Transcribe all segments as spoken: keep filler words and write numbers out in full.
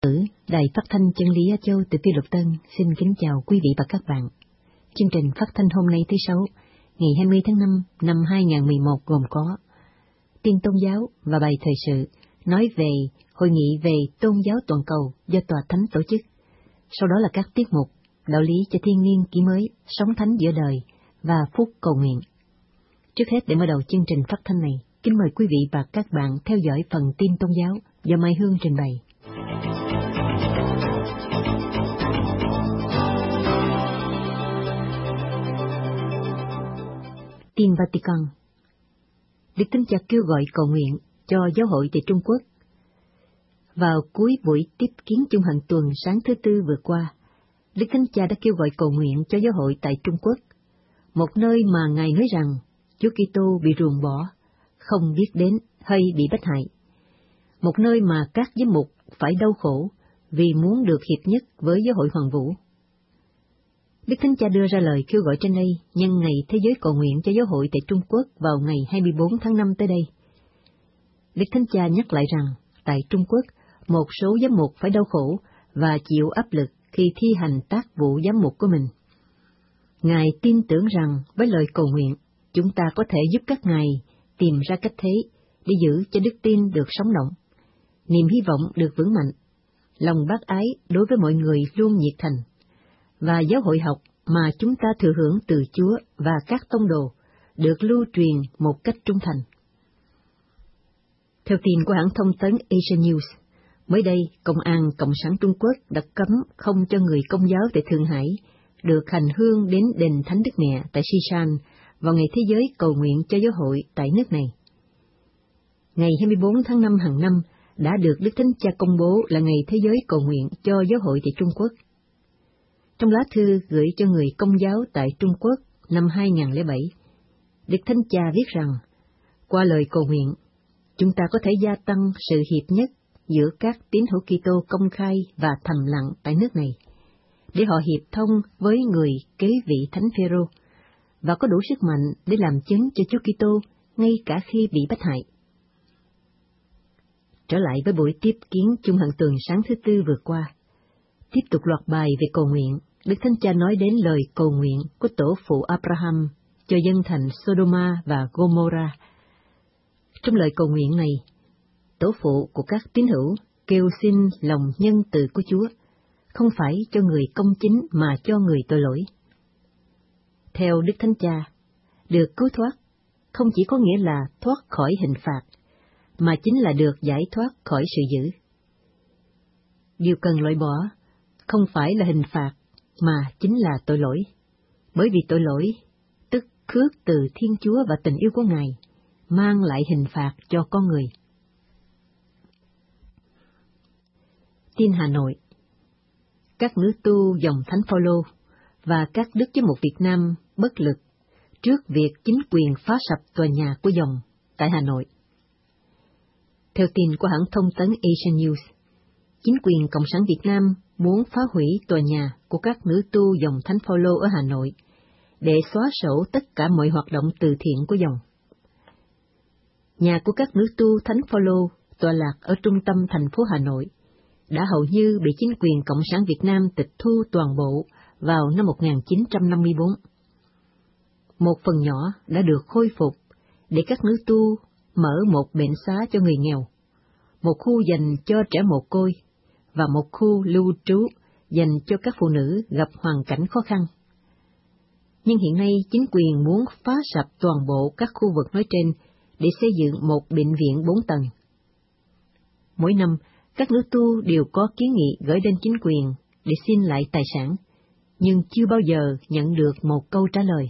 Đài Phát thanh Chân lý Á Châu từ Phi Luật Tân xin kính chào quý vị và các bạn. Chương trình phát thanh hôm nay thứ Sáu, ngày hai mươi tháng năm năm hai nghìn không trăm mười một gồm có tin tôn giáo và bài thời sự nói về hội nghị về tôn giáo toàn cầu do Tòa Thánh tổ chức. Sau đó là các tiết mục đạo lý cho thiên niên kỷ mới, sống thánh giữa đời và phút cầu nguyện. Trước hết, để mở đầu chương trình phát thanh này, kính mời quý vị và các bạn theo dõi phần tin tôn giáo do Mai Hương trình bày. Tin Vatican. Đức Thánh Cha kêu gọi cầu nguyện cho giáo hội tại Trung Quốc. Vào cuối buổi tiếp kiến chung hành tuần sáng thứ Tư vừa qua, Đức Thánh Cha đã kêu gọi cầu nguyện cho giáo hội tại Trung Quốc, một nơi mà Ngài nói rằng Chúa Kitô bị ruồng bỏ, không biết đến hay bị bắt hại, một nơi mà các giám mục phải đau khổ vì muốn được hiệp nhất với giáo hội Hoàng Vũ. Đức Thánh Cha đưa ra lời kêu gọi trên đây nhân ngày Thế giới cầu nguyện cho giáo hội tại Trung Quốc vào ngày hai mươi bốn tháng năm tới đây. Đức Thánh Cha nhắc lại rằng, tại Trung Quốc, một số giám mục phải đau khổ và chịu áp lực khi thi hành tác vụ giám mục của mình. Ngài tin tưởng rằng với lời cầu nguyện, chúng ta có thể giúp các ngài tìm ra cách thế để giữ cho đức tin được sống động, niềm hy vọng được vững mạnh, lòng bác ái đối với mọi người luôn nhiệt thành, và giáo hội học mà chúng ta thừa hưởng từ Chúa và các tông đồ được lưu truyền một cách trung thành. Theo tin của hãng thông tấn Asia News, mới đây, Công an Cộng sản Trung Quốc đã cấm không cho người Công giáo tại Thượng Hải được hành hương đến đền Thánh Đức Mẹ tại Sisan vào ngày Thế giới cầu nguyện cho giáo hội tại nước này. Ngày hai mươi bốn tháng năm hàng năm đã được Đức Thánh Cha công bố là ngày Thế giới cầu nguyện cho giáo hội tại Trung Quốc. Trong lá thư gửi cho người Công giáo tại Trung Quốc năm hai nghìn không trăm lẻ bảy, Đức Thánh Cha viết rằng, qua lời cầu nguyện, chúng ta có thể gia tăng sự hiệp nhất giữa các tín hữu Kitô công khai và thầm lặng tại nước này, để họ hiệp thông với người kế vị Thánh Phêrô và có đủ sức mạnh để làm chứng cho Chúa Kitô ngay cả khi bị bắt hại. Trở lại với buổi tiếp kiến chung hàng tuần sáng thứ Tư vừa qua, tiếp tục loạt bài về cầu nguyện, Đức Thánh Cha nói đến lời cầu nguyện của tổ phụ Abraham cho dân thành Sodoma và Gomorrah. Trong lời cầu nguyện này, tổ phụ của các tín hữu kêu xin lòng nhân từ của Chúa, không phải cho người công chính mà cho người tội lỗi. Theo Đức Thánh Cha, được cứu thoát không chỉ có nghĩa là thoát khỏi hình phạt, mà chính là được giải thoát khỏi sự dữ. Điều cần loại bỏ không phải là hình phạt, mà chính là tội lỗi, bởi vì tội lỗi, tức khước từ Thiên Chúa và tình yêu của Ngài, mang lại hình phạt cho con người. Tin Hà Nội. Các nữ tu dòng Thánh Phaolô và các đức giám mục Việt Nam bất lực trước việc chính quyền phá sập tòa nhà của dòng tại Hà Nội. Theo tin của hãng thông tấn Asia News, chính quyền Cộng sản Việt Nam muốn phá hủy tòa nhà của các nữ tu dòng Thánh Phaolô ở Hà Nội để xóa sổ tất cả mọi hoạt động từ thiện của dòng. Nhà của các nữ tu Thánh Phaolô tọa lạc ở trung tâm thành phố Hà Nội đã hầu như bị chính quyền Cộng sản Việt Nam tịch thu toàn bộ vào năm một nghìn chín trăm năm mươi bốn. Một phần nhỏ đã được khôi phục để các nữ tu mở một bệnh xá cho người nghèo, một khu dành cho trẻ mồ côi và một khu lưu trú dành cho các phụ nữ gặp hoàn cảnh khó khăn. Nhưng hiện nay chính quyền muốn phá sập toàn bộ các khu vực nói trên để xây dựng một bệnh viện bốn tầng. Mỗi năm, các nữ tu đều có kiến nghị gửi đến chính quyền để xin lại tài sản, nhưng chưa bao giờ nhận được một câu trả lời.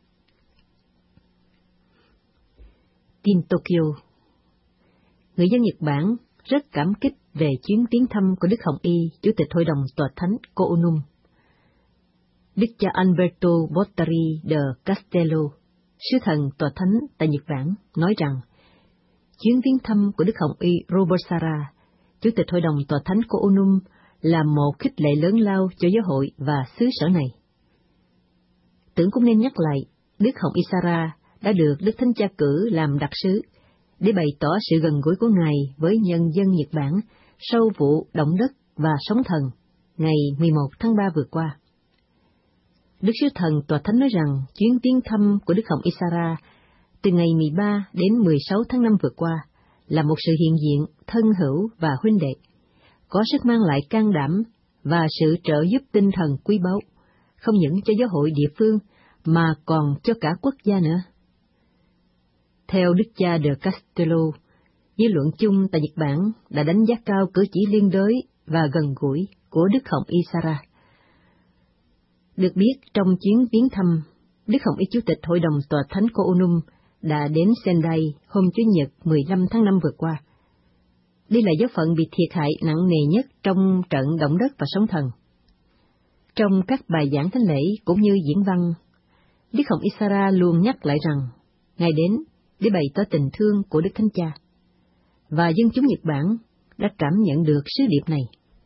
Tin Tokyo. Người dân Nhật Bản rất cảm kích về chuyến viếng thăm của Đức Hồng Y, Chủ tịch Hội đồng Tòa Thánh Koonum. Đức cha Alberto Bottari de Castello, sứ thần Tòa Thánh tại Nhật Bản, nói rằng chuyến viếng thăm của Đức Hồng Y Robert-Sara, Chủ tịch Hội đồng Tòa Thánh Koonum, là một khích lệ lớn lao cho giáo hội và xứ sở này. Tưởng cũng nên nhắc lại, Đức Hồng Y Sara đã được Đức Thánh Cha cử làm đặc sứ để bày tỏ sự gần gũi của Ngài với nhân dân Nhật Bản sau vụ động đất và Sống Thần ngày mười một tháng ba vừa qua. Đức Sứ Thần Tòa Thánh nói rằng chuyến viếng thăm của Đức Hồng Isara từ ngày mười ba đến mười sáu tháng năm vừa qua là một sự hiện diện thân hữu và huynh đệ, có sức mang lại can đảm và sự trợ giúp tinh thần quý báu, không những cho giáo hội địa phương mà còn cho cả quốc gia nữa. Theo Đức cha de Castello, dư luận chung tại Nhật Bản đã đánh giá cao cử chỉ liên đới và gần gũi của Đức Hồng Isara. Được biết, trong chuyến viếng thăm, Đức Hồng Y Chủ tịch Hội đồng Tòa Thánh của Onum đã đến Sendai hôm Chủ nhật mười lăm tháng năm vừa qua. Đây là giáo phận bị thiệt hại nặng nề nhất trong trận động đất và sóng thần. Trong các bài giảng thánh lễ cũng như diễn văn, Đức Hồng Isara luôn nhắc lại rằng Ngài đến để bày tỏ tình thương của Đức Thánh Cha, và dân chúng Nhật Bản đã cảm nhận được sứ điệp này.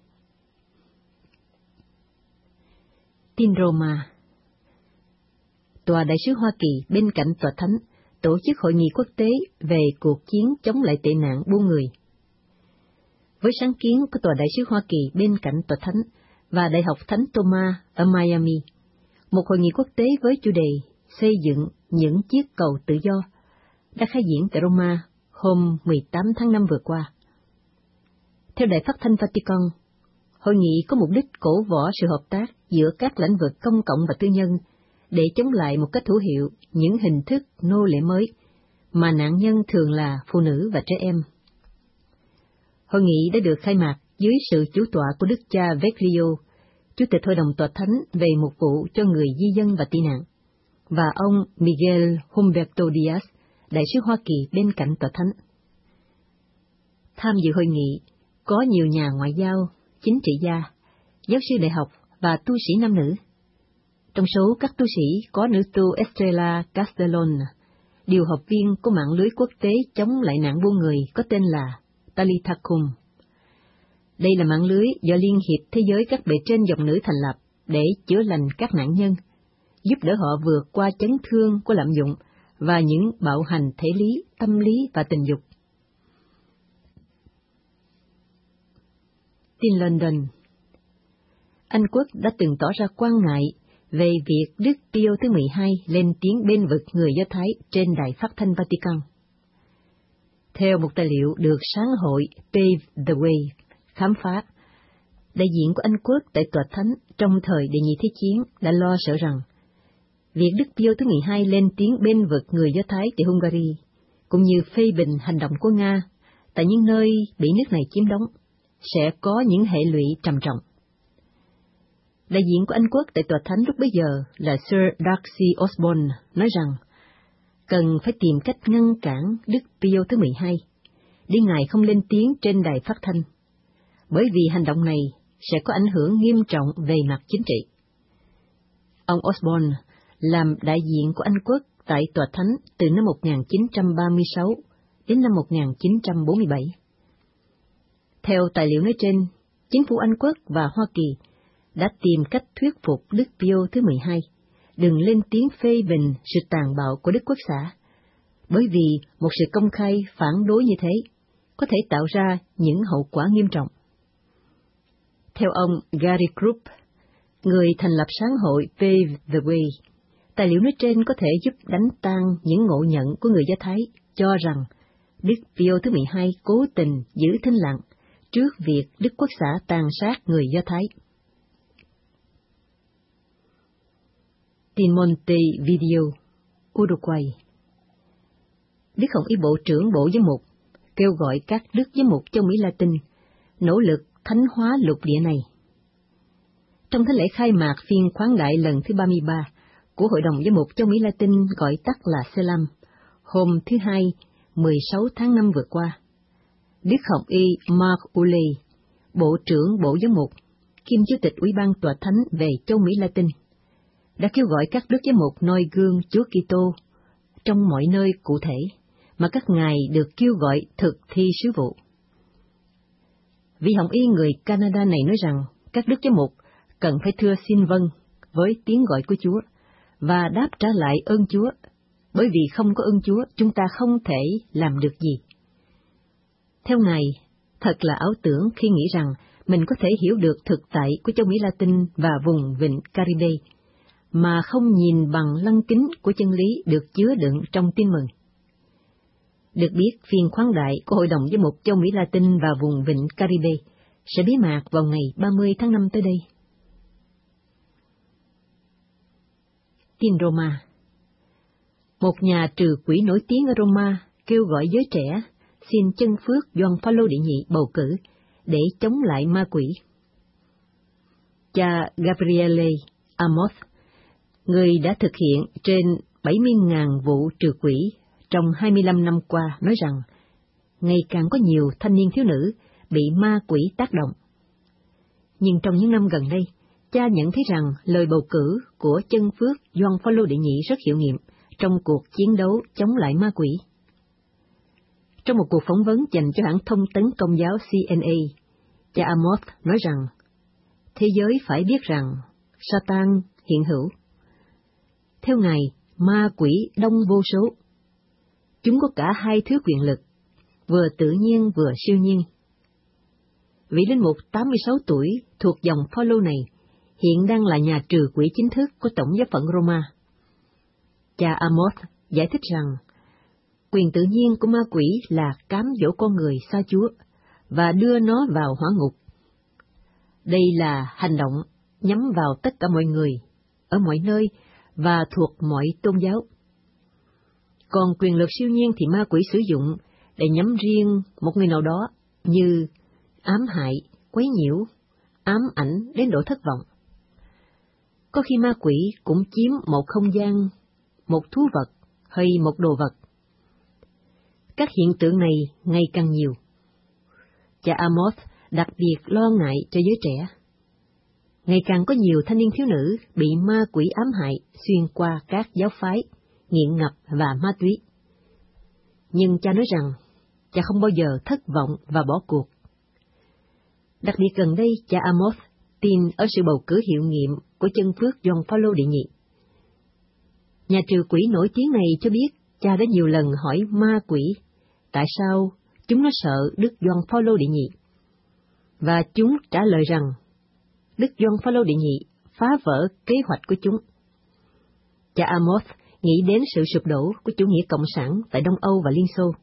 Tin Roma. Tòa Đại sứ Hoa Kỳ bên cạnh Tòa Thánh tổ chức hội nghị quốc tế về cuộc chiến chống lại tệ nạn buôn người. Với sáng kiến của Tòa Đại sứ Hoa Kỳ bên cạnh Tòa Thánh và Đại học Thánh Thomas ở Miami, một hội nghị quốc tế với chủ đề xây dựng những chiếc cầu tự do đã khai diễn tại Roma hôm mười tám tháng năm vừa qua. Theo Đài Phát thanh Vatican, hội nghị có mục đích cổ võ sự hợp tác giữa các lĩnh vực công cộng và tư nhân để chống lại một cách hữu hiệu những hình thức nô lệ mới mà nạn nhân thường là phụ nữ và trẻ em. Hội nghị đã được khai mạc dưới sự chủ tọa của Đức cha Veglio, Chủ tịch Hội đồng Tòa Thánh về mục vụ cho người di dân và tị nạn, và ông Miguel Humberto Diaz, Đại sứ Hoa Kỳ bên cạnh Tòa Thánh. Tham dự hội nghị có nhiều nhà ngoại giao, chính trị gia, giáo sư đại học và tu sĩ nam nữ. Trong số các tu sĩ có nữ tu Estrella Castellon, điều hợp viên của mạng lưới quốc tế chống lại nạn buôn người có tên là Talitacum. Đây là mạng lưới do Liên hiệp Thế giới các bề trên dòng nữ thành lập để chữa lành các nạn nhân, giúp đỡ họ vượt qua chấn thương của lạm dụng và những bạo hành thể lý, tâm lý và tình dục. Tin London. Anh Quốc đã từng tỏ ra quan ngại về việc Đức Pio thứ mười hai lên tiếng bên vực người Do Thái trên đài phát thanh Vatican. Theo một tài liệu được sáng hội Pave the Way khám phá, đại diện của Anh Quốc tại Tòa Thánh trong thời Đệ nhị Thế chiến đã lo sợ rằng việc Đức Pio thứ mười hai lên tiếng bên vực người Do Thái tại Hungary, cũng như phê bình hành động của Nga tại những nơi bị nước này chiếm đóng, sẽ có những hệ lụy trầm trọng. Đại diện của Anh Quốc tại Tòa Thánh lúc bấy giờ là Sir Darcy Osborne nói rằng cần phải tìm cách ngăn cản Đức Pio thứ mười hai để Ngài không lên tiếng trên đài phát thanh, bởi vì hành động này sẽ có ảnh hưởng nghiêm trọng về mặt chính trị. Ông Osborne làm đại diện của Anh Quốc tại Tòa Thánh từ năm một nghìn chín trăm ba mươi sáu đến năm một nghìn chín trăm bốn mươi bảy. Theo tài liệu nói trên, chính phủ Anh Quốc và Hoa Kỳ đã tìm cách thuyết phục Đức Pio thứ mười hai đừng lên tiếng phê bình sự tàn bạo của Đức Quốc xã, bởi vì một sự công khai phản đối như thế có thể tạo ra những hậu quả nghiêm trọng. Theo ông Gary Krupp, người thành lập sáng hội Pave the Way, tài liệu nói trên có thể giúp đánh tan những ngộ nhận của người Do Thái cho rằng Đức Pio thứ mười hai cố tình giữ thinh lặng trước việc Đức Quốc xã tàn sát người Do Thái. Tin Montevideo, Uruguay. Đức Hồng Y Bộ trưởng Bộ Giám mục kêu gọi các đức giám mục châu Mỹ Latin nỗ lực thánh hóa lục địa này. Trong thánh lễ khai mạc phiên khoáng đại lần thứ ba mươi ba của Hội đồng Giám mục châu Mỹ Latin gọi tắt là xê e lờ a em, hôm thứ Hai, mười sáu tháng năm vừa qua, Đức Hồng Y Mark Uley, Bộ trưởng Bộ Giám mục, kiêm Chủ tịch Ủy ban Tòa Thánh về châu Mỹ Latin, đã kêu gọi các đức giám mục noi gương Chúa Kitô trong mọi nơi cụ thể mà các ngài được kêu gọi thực thi sứ vụ. Vị Hồng Y người Canada này nói rằng các đức giám mục cần phải thưa xin vâng với tiếng gọi của Chúa và đáp trả lại ơn Chúa, bởi vì không có ơn Chúa chúng ta không thể làm được gì. Theo ngài, thật là ảo tưởng khi nghĩ rằng mình có thể hiểu được thực tại của châu Mỹ Latin và vùng vịnh Caribe, mà không nhìn bằng lăng kính của chân lý được chứa đựng trong tin mừng. Được biết, phiên khoáng đại của Hội đồng Giám mục châu Mỹ Latin và vùng vịnh Caribe sẽ bế mạc vào ngày ba mươi tháng năm tới đây. Tin Roma. Một nhà trừ quỷ nổi tiếng ở Roma kêu gọi giới trẻ xin chân phước Gioan Phaolô đệ nhị bầu cử để chống lại ma quỷ. Cha Gabriele Amos, người đã thực hiện trên bảy mươi nghìn vụ trừ quỷ trong hai mươi lăm năm qua, nói rằng ngày càng có nhiều thanh niên thiếu nữ bị ma quỷ tác động. Nhưng trong những năm gần đây, cha nhận thấy rằng lời bầu cử của chân phước Gioan Phaolô đệ nhị rất hiệu nghiệm trong cuộc chiến đấu chống lại ma quỷ. Trong một cuộc phỏng vấn dành cho hãng thông tấn Công giáo C N A, cha Amos nói rằng thế giới phải biết rằng Satan hiện hữu. Theo Ngài, ma quỷ đông vô số. Chúng có cả hai thứ quyền lực, vừa tự nhiên vừa siêu nhiên. Vị linh mục tám mươi sáu tuổi thuộc dòng Phaolô này hiện đang là nhà trừ quỷ chính thức của Tổng giáo phận Roma. Cha Amos giải thích rằng quyền tự nhiên của ma quỷ là cám dỗ con người xa Chúa và đưa nó vào hỏa ngục. Đây là hành động nhắm vào tất cả mọi người, ở mọi nơi và thuộc mọi tôn giáo. Còn quyền lực siêu nhiên thì ma quỷ sử dụng để nhắm riêng một người nào đó, như ám hại, quấy nhiễu, ám ảnh đến độ thất vọng. Có khi ma quỷ cũng chiếm một không gian, một thú vật hay một đồ vật. Các hiện tượng này ngày càng nhiều. Cha Amos đặc biệt lo ngại cho giới trẻ. Ngày càng có nhiều thanh niên thiếu nữ bị ma quỷ ám hại xuyên qua các giáo phái, nghiện ngập và ma túy. Nhưng cha nói rằng, cha không bao giờ thất vọng và bỏ cuộc. Đặc biệt gần đây, cha Amos tin ở sự bầu cử hiệu nghiệm của chân phước Gioan Phaolô đệ nhị. Nhà trừ quỷ nổi tiếng này cho biết cha đã nhiều lần hỏi ma quỷ tại sao chúng nó sợ Đức Gioan Phaolô đệ nhị, và chúng trả lời rằng Đức Gioan Phaolô đệ nhị phá vỡ kế hoạch của chúng. Cha Amos nghĩ đến sự sụp đổ của chủ nghĩa cộng sản tại Đông Âu và Liên Xô.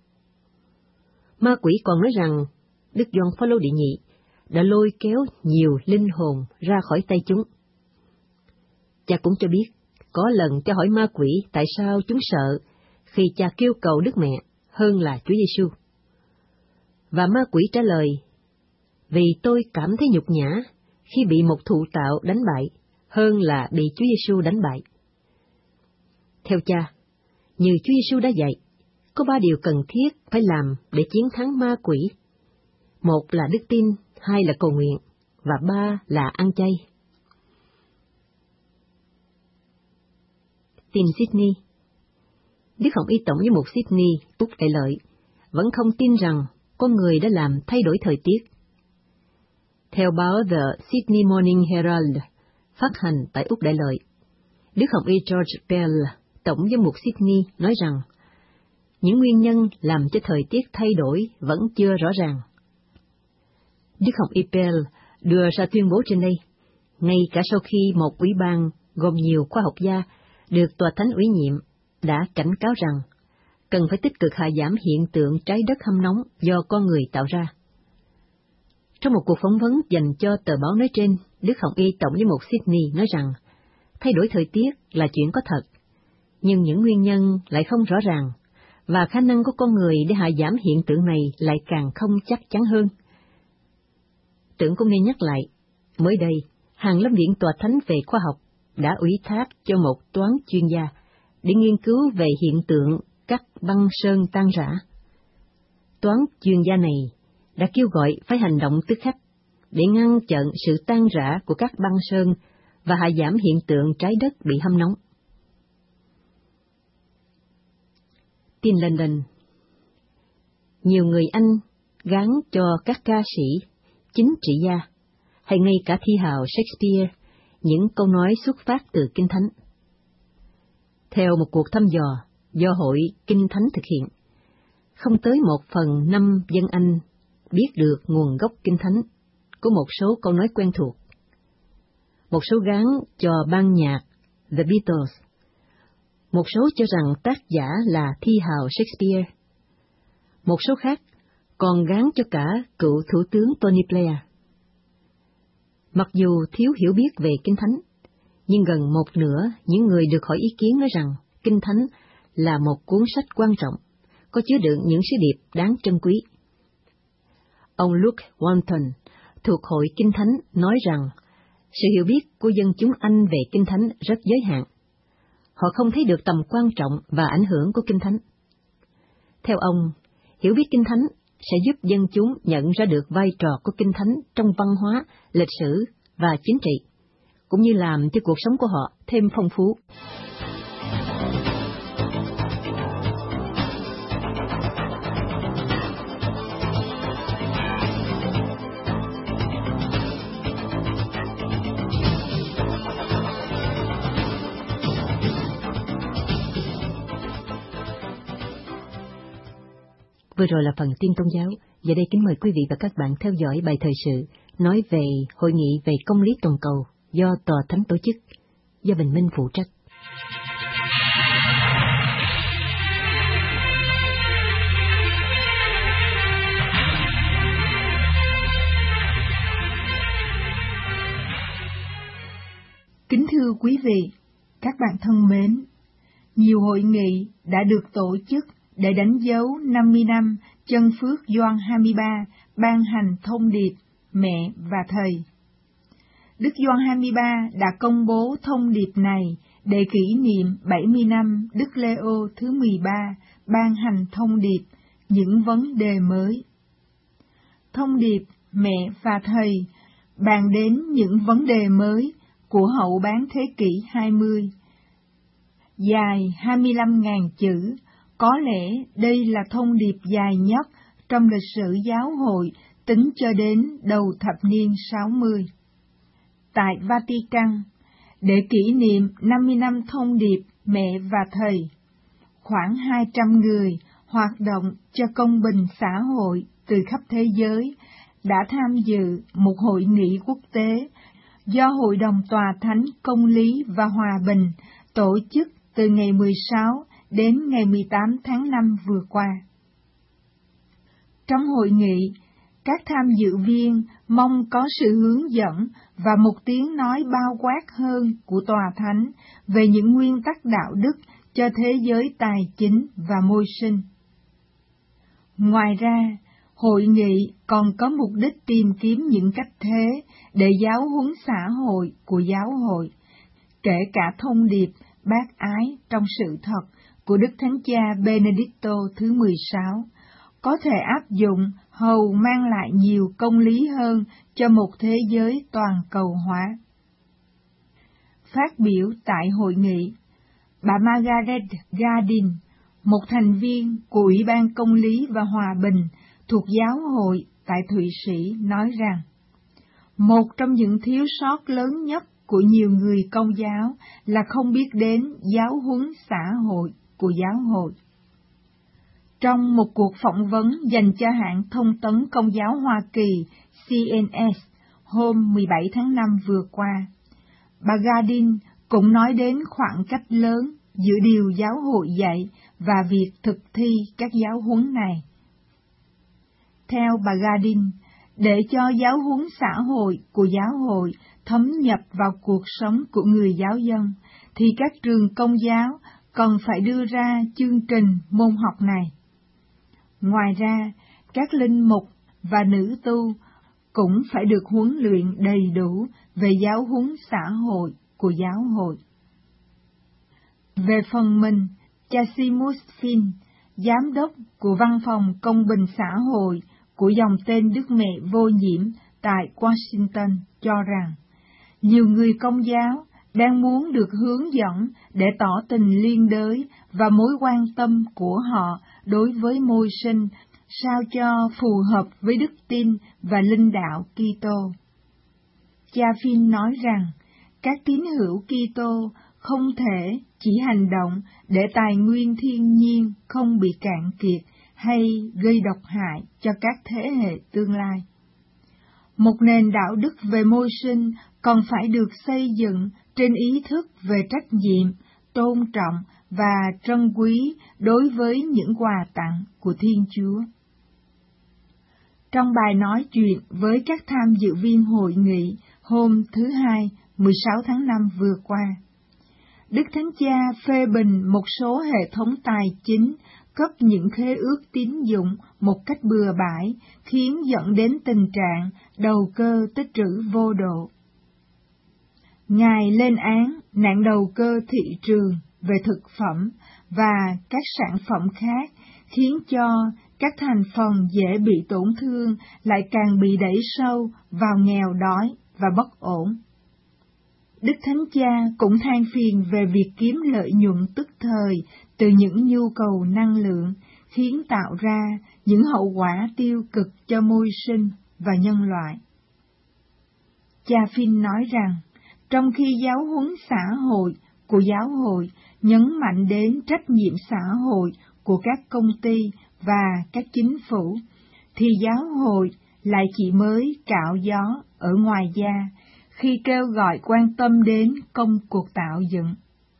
Ma quỷ còn nói rằng Đức Gioan Phaolô đệ nhị đã lôi kéo nhiều linh hồn ra khỏi tay chúng. Cha cũng cho biết, có lần cha hỏi ma quỷ tại sao chúng sợ khi cha kêu cầu Đức Mẹ hơn là Chúa Giêsu. Và ma quỷ trả lời, vì tôi cảm thấy nhục nhã khi bị một thụ tạo đánh bại hơn là bị Chúa Giêsu đánh bại. Theo cha, như Chúa Giêsu đã dạy, có ba điều cần thiết phải làm để chiến thắng ma quỷ. Một là đức tin, hai là cầu nguyện, và ba là ăn chay. Tin Sydney. Đức Hồng Y Tổng giám mục Sydney, Úc Đại Lợi, vẫn không tin rằng con người đã làm thay đổi thời tiết. Theo báo The Sydney Morning Herald, phát hành tại Úc Đại Lợi, Đức Hồng Y George Bell, Tổng giám mục Sydney, nói rằng những nguyên nhân làm cho thời tiết thay đổi vẫn chưa rõ ràng. Đức Hồng Y Bell đưa ra tuyên bố trên đây, ngay cả sau khi một ủy ban gồm nhiều khoa học gia được tòa thánh ủy nhiệm đã cảnh cáo rằng cần phải tích cực hạ giảm hiện tượng trái đất hâm nóng do con người tạo ra. Trong một cuộc phỏng vấn dành cho tờ báo nói trên, Đức Hồng Y Tổng giám mục Sydney nói rằng thay đổi thời tiết là chuyện có thật, nhưng những nguyên nhân lại không rõ ràng, và khả năng của con người để hạ giảm hiện tượng này lại càng không chắc chắn hơn. Tưởng cũng nên nhắc lại, mới đây, Hàng Lâm Viện Tòa Thánh về Khoa học đã ủy thác cho một toán chuyên gia để nghiên cứu về hiện tượng các băng sơn tan rã. Toán chuyên gia này đã kêu gọi phải hành động tức khắc để ngăn chặn sự tan rã của các băng sơn và hạ giảm hiện tượng trái đất bị hâm nóng. Tin London. Nhiều người Anh gán cho các ca sĩ, chính trị gia, hay ngay cả thi hào Shakespeare những câu nói xuất phát từ Kinh Thánh. Theo một cuộc thăm dò do Hội Kinh Thánh thực hiện, không tới một phần năm dân Anh biết được nguồn gốc Kinh Thánh, có một số câu nói quen thuộc. Một số gán cho ban nhạc The Beatles, một số cho rằng tác giả là thi hào Shakespeare, một số khác còn gán cho cả cựu thủ tướng Tony Blair. Mặc dù thiếu hiểu biết về Kinh Thánh, nhưng gần một nửa những người được hỏi ý kiến nói rằng Kinh Thánh là một cuốn sách quan trọng, có chứa đựng những sứ điệp đáng trân quý. Ông Luke Walton thuộc Hội Kinh Thánh nói rằng sự hiểu biết của dân chúng Anh về Kinh Thánh rất giới hạn. Họ không thấy được tầm quan trọng và ảnh hưởng của Kinh Thánh. Theo ông, hiểu biết Kinh Thánh sẽ giúp dân chúng nhận ra được vai trò của Kinh Thánh trong văn hóa, lịch sử và chính trị, cũng như làm cho cuộc sống của họ thêm phong phú. Vừa rồi là phần tin tôn giáo. Giờ đây kính mời quý vị và các bạn theo dõi bài thời sự nói về Hội nghị về công lý toàn cầu do Tòa Thánh tổ chức, do Bình Minh phụ trách. Kính thưa quý vị, các bạn thân mến, nhiều hội nghị đã được tổ chức để đánh dấu năm mươi năm Chân Phước Gioan hai mươi ba ban hành thông điệp Mẹ và Thầy. Đức Gioan hai mươi ba đã công bố thông điệp này để kỷ niệm bảy mươi năm Đức Lê-ô thứ mười ba ban hành thông điệp những vấn đề mới. Thông điệp Mẹ và Thầy bàn đến những vấn đề mới của hậu bán thế kỷ hai mươi. Dài hai mươi lăm nghìn chữ, có lẽ đây là thông điệp dài nhất trong lịch sử giáo hội tính cho đến đầu thập niên sáu mươi. Tại Vatican, để kỷ niệm năm mươi năm thông điệp Mẹ và Thầy, khoảng hai trăm người hoạt động cho công bình xã hội từ khắp thế giới đã tham dự một hội nghị quốc tế do Hội đồng Tòa Thánh Công lý và Hòa bình tổ chức từ ngày mười sáu đến ngày mười tám tháng năm vừa qua. Trong hội nghị, các tham dự viên mong có sự hướng dẫn và một tiếng nói bao quát hơn của Tòa Thánh về những nguyên tắc đạo đức cho thế giới tài chính và môi sinh. Ngoài ra, hội nghị còn có mục đích tìm kiếm những cách thế để giáo huấn xã hội của giáo hội, kể cả thông điệp bác ái trong sự thật của Đức Thánh Cha Benedicto thứ mười sáu, có thể áp dụng hầu mang lại nhiều công lý hơn cho một thế giới toàn cầu hóa. Phát biểu tại hội nghị, bà Margaret Gardin, một thành viên của Ủy ban Công lý và Hòa bình thuộc giáo hội tại Thụy Sĩ, nói rằng, một trong những thiếu sót lớn nhất của nhiều người Công giáo là không biết đến giáo huấn xã hội của giáo hội. Trong một cuộc phỏng vấn dành cho hãng thông tấn Công giáo Hoa Kỳ C N S hôm mười bảy tháng năm vừa qua, bà Gardin cũng nói đến khoảng cách lớn giữa điều giáo hội dạy và việc thực thi các giáo huấn này. Theo bà Gardin, để cho giáo huấn xã hội của giáo hội thấm nhập vào cuộc sống của người giáo dân, thì các trường Công giáo cần phải đưa ra chương trình môn học này. Ngoài ra, các linh mục và nữ tu cũng phải được huấn luyện đầy đủ về giáo huấn xã hội của giáo hội. Về phần mình, cha Seamus Finn, giám đốc của Văn phòng Công bình xã hội của dòng tên Đức Mẹ Vô Nhiễm tại Washington, cho rằng nhiều người Công giáo đang muốn được hướng dẫn để tỏ tình liên đới và mối quan tâm của họ đối với môi sinh sao cho phù hợp với đức tin và linh đạo Kitô. Cha Finn nói rằng các tín hữu Kitô không thể chỉ hành động để tài nguyên thiên nhiên không bị cạn kiệt hay gây độc hại cho các thế hệ tương lai. Một nền đạo đức về môi sinh còn phải được xây dựng trên ý thức về trách nhiệm, tôn trọng và trân quý đối với những quà tặng của Thiên Chúa. Trong bài nói chuyện với các tham dự viên hội nghị hôm thứ Hai, mười sáu tháng năm vừa qua, Đức Thánh Cha phê bình một số hệ thống tài chính cấp những khế ước tín dụng một cách bừa bãi, khiến dẫn đến tình trạng đầu cơ tích trữ vô độ. Ngài lên án nạn đầu cơ thị trường về thực phẩm và các sản phẩm khác, khiến cho các thành phần dễ bị tổn thương lại càng bị đẩy sâu vào nghèo đói và bất ổn. Đức Thánh Cha cũng than phiền về việc kiếm lợi nhuận tức thời từ những nhu cầu năng lượng, khiến tạo ra những hậu quả tiêu cực cho môi sinh và nhân loại. Cha Phinh nói rằng, trong khi giáo huấn xã hội của giáo hội nhấn mạnh đến trách nhiệm xã hội của các công ty và các chính phủ, thì giáo hội lại chỉ mới cạo gió ở ngoài da khi kêu gọi quan tâm đến công cuộc tạo dựng.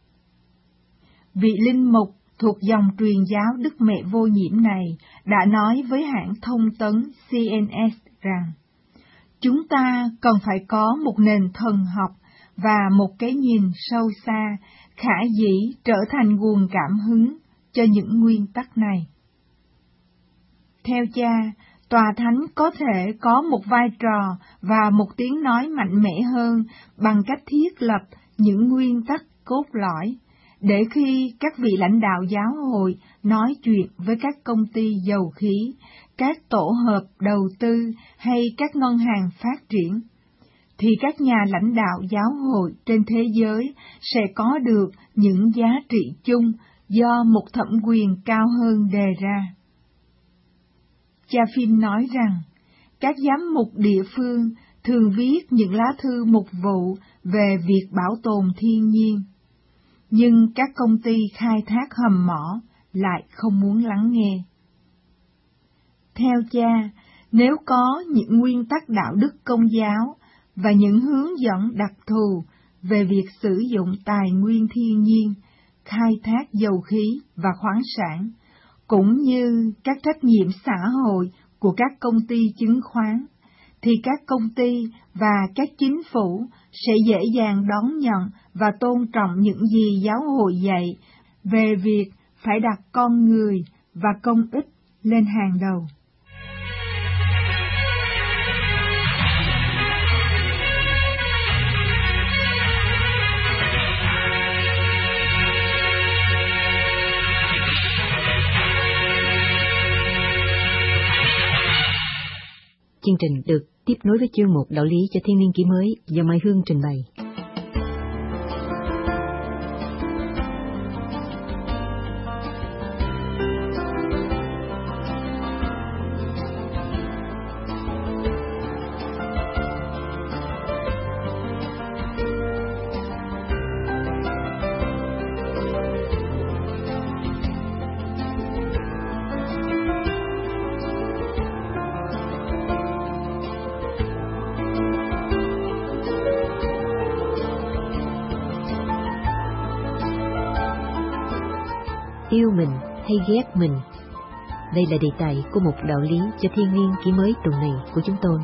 Vị linh mục thuộc dòng truyền giáo Đức Mẹ Vô Nhiễm này đã nói với hãng thông tấn xê en ét rằng, chúng ta cần phải có một nền thần học và một cái nhìn sâu xa, khả dĩ trở thành nguồn cảm hứng cho những nguyên tắc này. Theo cha, Tòa Thánh có thể có một vai trò và một tiếng nói mạnh mẽ hơn bằng cách thiết lập những nguyên tắc cốt lõi, để khi các vị lãnh đạo giáo hội nói chuyện với các công ty dầu khí, các tổ hợp đầu tư hay các ngân hàng phát triển, thì các nhà lãnh đạo giáo hội trên thế giới sẽ có được những giá trị chung do một thẩm quyền cao hơn đề ra. Cha Phinh nói rằng, các giám mục địa phương thường viết những lá thư mục vụ về việc bảo tồn thiên nhiên, nhưng các công ty khai thác hầm mỏ lại không muốn lắng nghe. Theo cha, nếu có những nguyên tắc đạo đức công giáo và những hướng dẫn đặc thù về việc sử dụng tài nguyên thiên nhiên, khai thác dầu khí và khoáng sản, cũng như các trách nhiệm xã hội của các công ty chứng khoán, thì các công ty và các chính phủ sẽ dễ dàng đón nhận và tôn trọng những gì giáo hội dạy về việc phải đặt con người và công ích lên hàng đầu. Chương trình được tiếp nối với chương mục Đạo lý cho thiên niên kỷ mới do Mai Hương trình bày. Yêu mình hay ghét mình? Đây là đề tài của một đạo lý cho thiên niên kỷ mới tuần này của chúng tôi.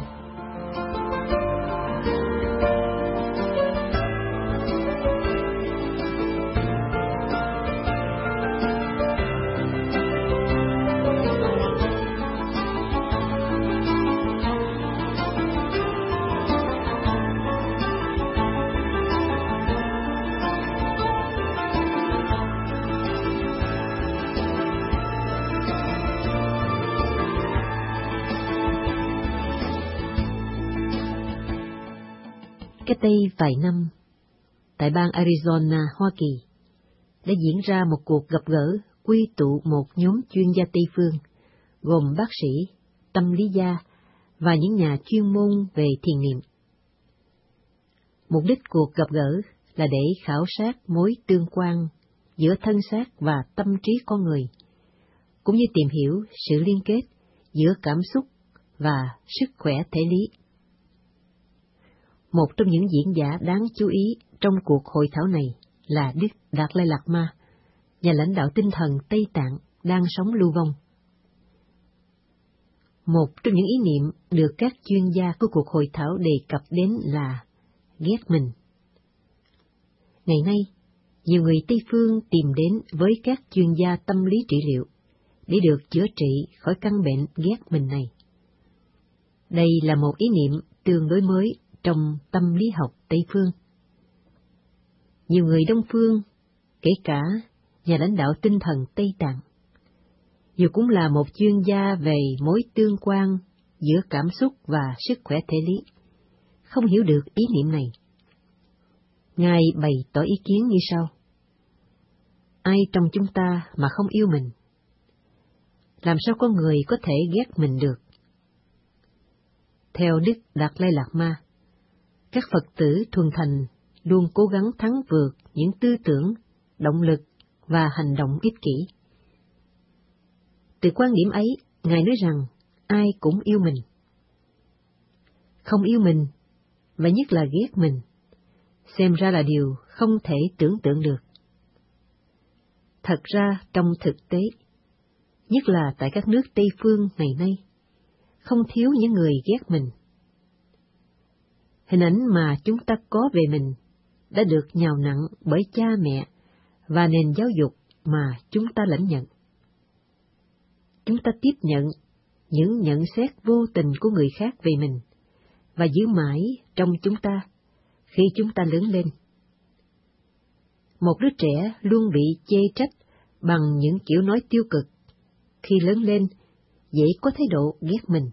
Cách đây vài năm, tại bang Arizona, Hoa Kỳ, đã diễn ra một cuộc gặp gỡ quy tụ một nhóm chuyên gia Tây phương, gồm bác sĩ, tâm lý gia và những nhà chuyên môn về thiền niệm. Mục đích cuộc gặp gỡ là để khảo sát mối tương quan giữa thân xác và tâm trí con người, cũng như tìm hiểu sự liên kết giữa cảm xúc và sức khỏe thể lý. Một trong những diễn giả đáng chú ý trong cuộc hội thảo này là Đức Đạt Lai Lạt Ma, nhà lãnh đạo tinh thần Tây Tạng đang sống lưu vong. Một trong những ý niệm được các chuyên gia của cuộc hội thảo đề cập đến là ghét mình. Ngày nay, nhiều người Tây phương tìm đến với các chuyên gia tâm lý trị liệu để được chữa trị khỏi căn bệnh ghét mình này. Đây là một ý niệm tương đối mới trong tâm lý học Tây phương. Nhiều người Đông phương, kể cả nhà lãnh đạo tinh thần Tây Tạng, dù cũng là một chuyên gia về mối tương quan giữa cảm xúc và sức khỏe thể lý, không hiểu được ý niệm này. Ngài bày tỏ ý kiến như sau: ai trong chúng ta mà không yêu mình? Làm sao có người có thể ghét mình được? Theo Đức Đạt Lai Lạt Ma, các Phật tử thuần thành luôn cố gắng thắng vượt những tư tưởng, động lực và hành động ích kỷ. Từ quan điểm ấy, Ngài nói rằng ai cũng yêu mình. Không yêu mình, và nhất là ghét mình, xem ra là điều không thể tưởng tượng được. Thật ra trong thực tế, nhất là tại các nước Tây phương ngày nay, không thiếu những người ghét mình. Hình ảnh mà chúng ta có về mình đã được nhào nặn bởi cha mẹ và nền giáo dục mà chúng ta lãnh nhận. Chúng ta tiếp nhận những nhận xét vô tình của người khác về mình và giữ mãi trong chúng ta khi chúng ta lớn lên. Một đứa trẻ luôn bị chê trách bằng những kiểu nói tiêu cực, khi lớn lên dễ có thái độ ghét mình.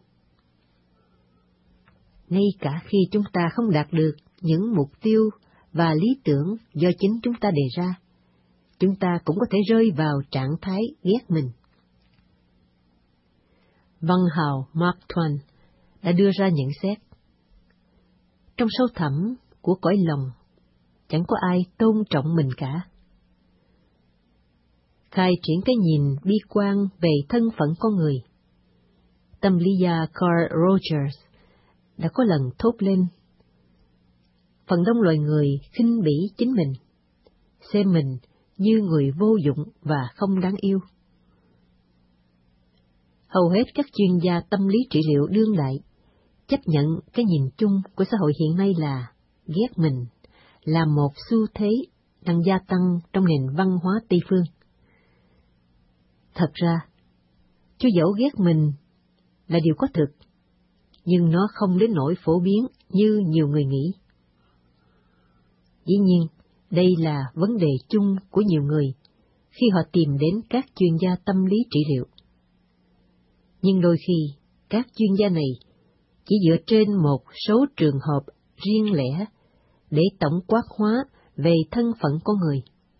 Ngay cả khi chúng ta không đạt được những mục tiêu và lý tưởng do chính chúng ta đề ra, chúng ta cũng có thể rơi vào trạng thái ghét mình. Văn hào Mark Twain đã đưa ra nhận xét: trong sâu thẳm của cõi lòng, chẳng có ai tôn trọng mình cả. Khai triển cái nhìn bi quan về thân phận con người, tâm lý gia Carl Rogers đã có lần thốt lên: phần đông loài người khinh bỉ chính mình, xem mình như người vô dụng và không đáng yêu. Hầu hết các chuyên gia tâm lý trị liệu đương đại chấp nhận cái nhìn chung của xã hội hiện nay là ghét mình là một xu thế đang gia tăng trong nền văn hóa Tây phương. Thật ra, cho dẫu ghét mình là điều có thực, nhưng nó không đến nỗi phổ biến như nhiều người nghĩ. Dĩ nhiên, đây là vấn đề chung của nhiều người khi họ tìm đến các chuyên gia tâm lý trị liệu. Nhưng đôi khi, các chuyên gia này chỉ dựa trên một số trường hợp riêng lẻ để tổng quát hóa về thân phận con người.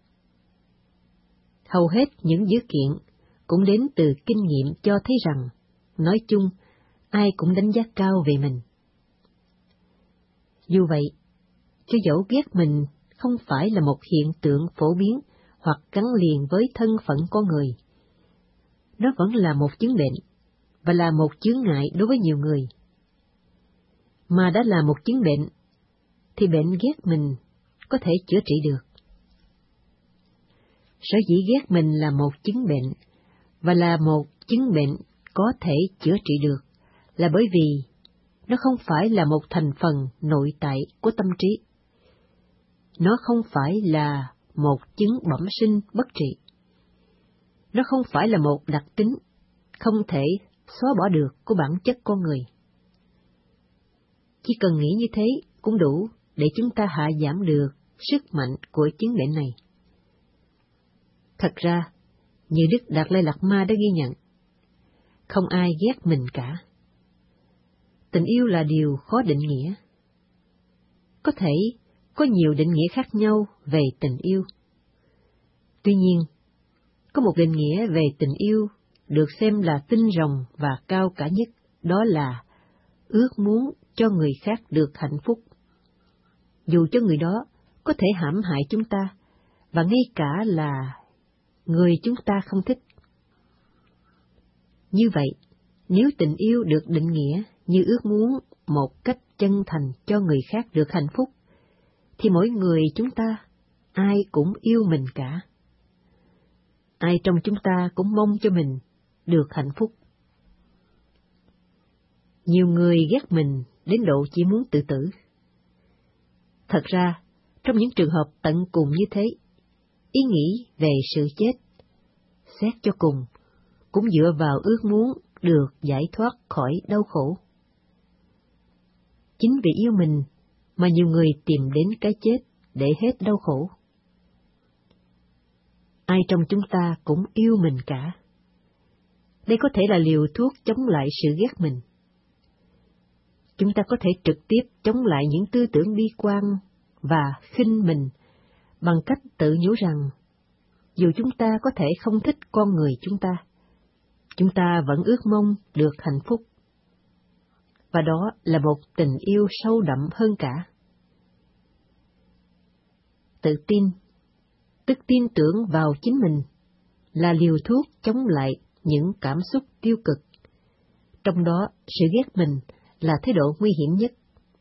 Hầu hết những dữ kiện cũng đến từ kinh nghiệm cho thấy rằng, nói chung, ai cũng đánh giá cao về mình. Dù vậy, cho dẫu ghét mình không phải là một hiện tượng phổ biến hoặc gắn liền với thân phận con người, nó vẫn là một chứng bệnh và là một chướng ngại đối với nhiều người. Mà đã là một chứng bệnh, thì bệnh ghét mình có thể chữa trị được. Sở dĩ ghét mình là một chứng bệnh và là một chứng bệnh có thể chữa trị được là bởi vì nó không phải là một thành phần nội tại của tâm trí. Nó không phải là một chứng bẩm sinh bất trị. Nó không phải là một đặc tính không thể xóa bỏ được của bản chất con người. Chỉ cần nghĩ như thế cũng đủ để chúng ta hạ giảm được sức mạnh của chứng bệnh này. Thật ra, như Đức Đạt Lai Lạt Ma đã ghi nhận, không ai ghét mình cả. Tình yêu là điều khó định nghĩa. Có thể có nhiều định nghĩa khác nhau về tình yêu. Tuy nhiên, có một định nghĩa về tình yêu được xem là tinh rồng và cao cả nhất, đó là ước muốn cho người khác được hạnh phúc, dù cho người đó có thể hãm hại chúng ta, và ngay cả là người chúng ta không thích. Như vậy, nếu tình yêu được định nghĩa như ước muốn một cách chân thành cho người khác được hạnh phúc, thì mỗi người chúng ta, ai cũng yêu mình cả. Ai trong chúng ta cũng mong cho mình được hạnh phúc. Nhiều người ghét mình đến độ chỉ muốn tự tử. Thật ra, trong những trường hợp tận cùng như thế, ý nghĩ về sự chết, xét cho cùng, cũng dựa vào ước muốn được giải thoát khỏi đau khổ. Chính vì yêu mình mà nhiều người tìm đến cái chết để hết đau khổ. Ai trong chúng ta cũng yêu mình cả. Đây có thể là liều thuốc chống lại sự ghét mình. Chúng ta có thể trực tiếp chống lại những tư tưởng bi quan và khinh mình bằng cách tự nhủ rằng, dù chúng ta có thể không thích con người chúng ta, chúng ta vẫn ước mong được hạnh phúc. Và đó là một tình yêu sâu đậm hơn cả. Tự tin, tức tin tưởng vào chính mình, là liều thuốc chống lại những cảm xúc tiêu cực. Trong đó, sự ghét mình là thái độ nguy hiểm nhất.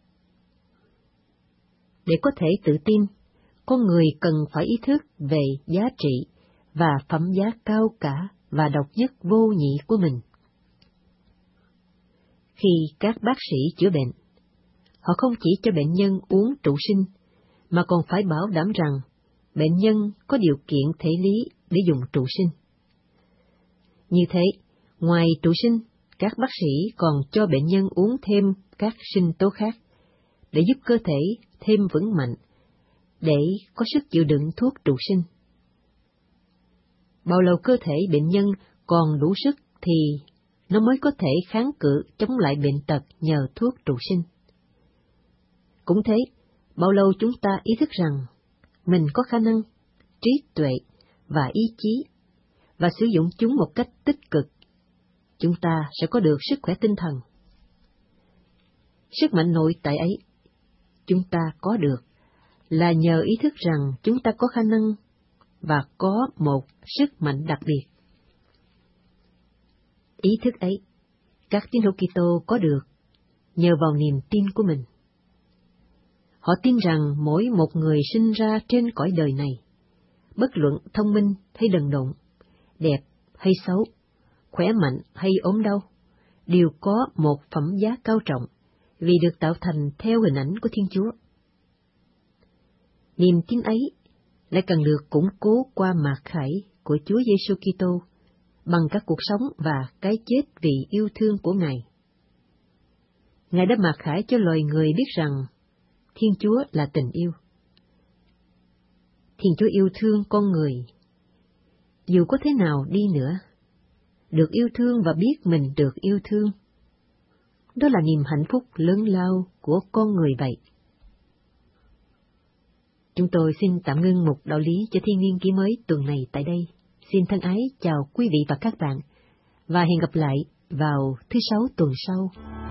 Để có thể tự tin, con người cần phải ý thức về giá trị và phẩm giá cao cả và độc nhất vô nhị của mình. Khi các bác sĩ chữa bệnh, họ không chỉ cho bệnh nhân uống trụ sinh, mà còn phải bảo đảm rằng bệnh nhân có điều kiện thể lý để dùng trụ sinh. Như thế, ngoài trụ sinh, các bác sĩ còn cho bệnh nhân uống thêm các sinh tố khác để giúp cơ thể thêm vững mạnh, để có sức chịu đựng thuốc trụ sinh. Bao lâu cơ thể bệnh nhân còn đủ sức thì nó mới có thể kháng cự chống lại bệnh tật nhờ thuốc trụ sinh. Cũng thế, bao lâu chúng ta ý thức rằng mình có khả năng, trí tuệ và ý chí, và sử dụng chúng một cách tích cực, chúng ta sẽ có được sức khỏe tinh thần. Sức mạnh nội tại ấy, chúng ta có được là nhờ ý thức rằng chúng ta có khả năng và có một sức mạnh đặc biệt. Ý thức ấy, các tín hữu Kitô có được nhờ vào niềm tin của mình. Họ tin rằng mỗi một người sinh ra trên cõi đời này, bất luận thông minh hay đần độn, đẹp hay xấu, khỏe mạnh hay ốm đau, đều có một phẩm giá cao trọng vì được tạo thành theo hình ảnh của Thiên Chúa. Niềm tin ấy lại cần được củng cố qua mạt khải của Chúa Giêsu Kitô bằng các cuộc sống và cái chết vì yêu thương của Ngài. Ngài đã mạt khải cho loài người biết rằng Thiên Chúa là tình yêu. Thiên Chúa yêu thương con người. Dù có thế nào đi nữa, được yêu thương và biết mình được yêu thương, đó là niềm hạnh phúc lớn lao của con người vậy. Chúng tôi xin tạm ngưng mục đạo lý cho thiên niên ký mới tuần này tại đây. Xin thân ái chào quý vị và các bạn, và hẹn gặp lại vào thứ Sáu tuần sau.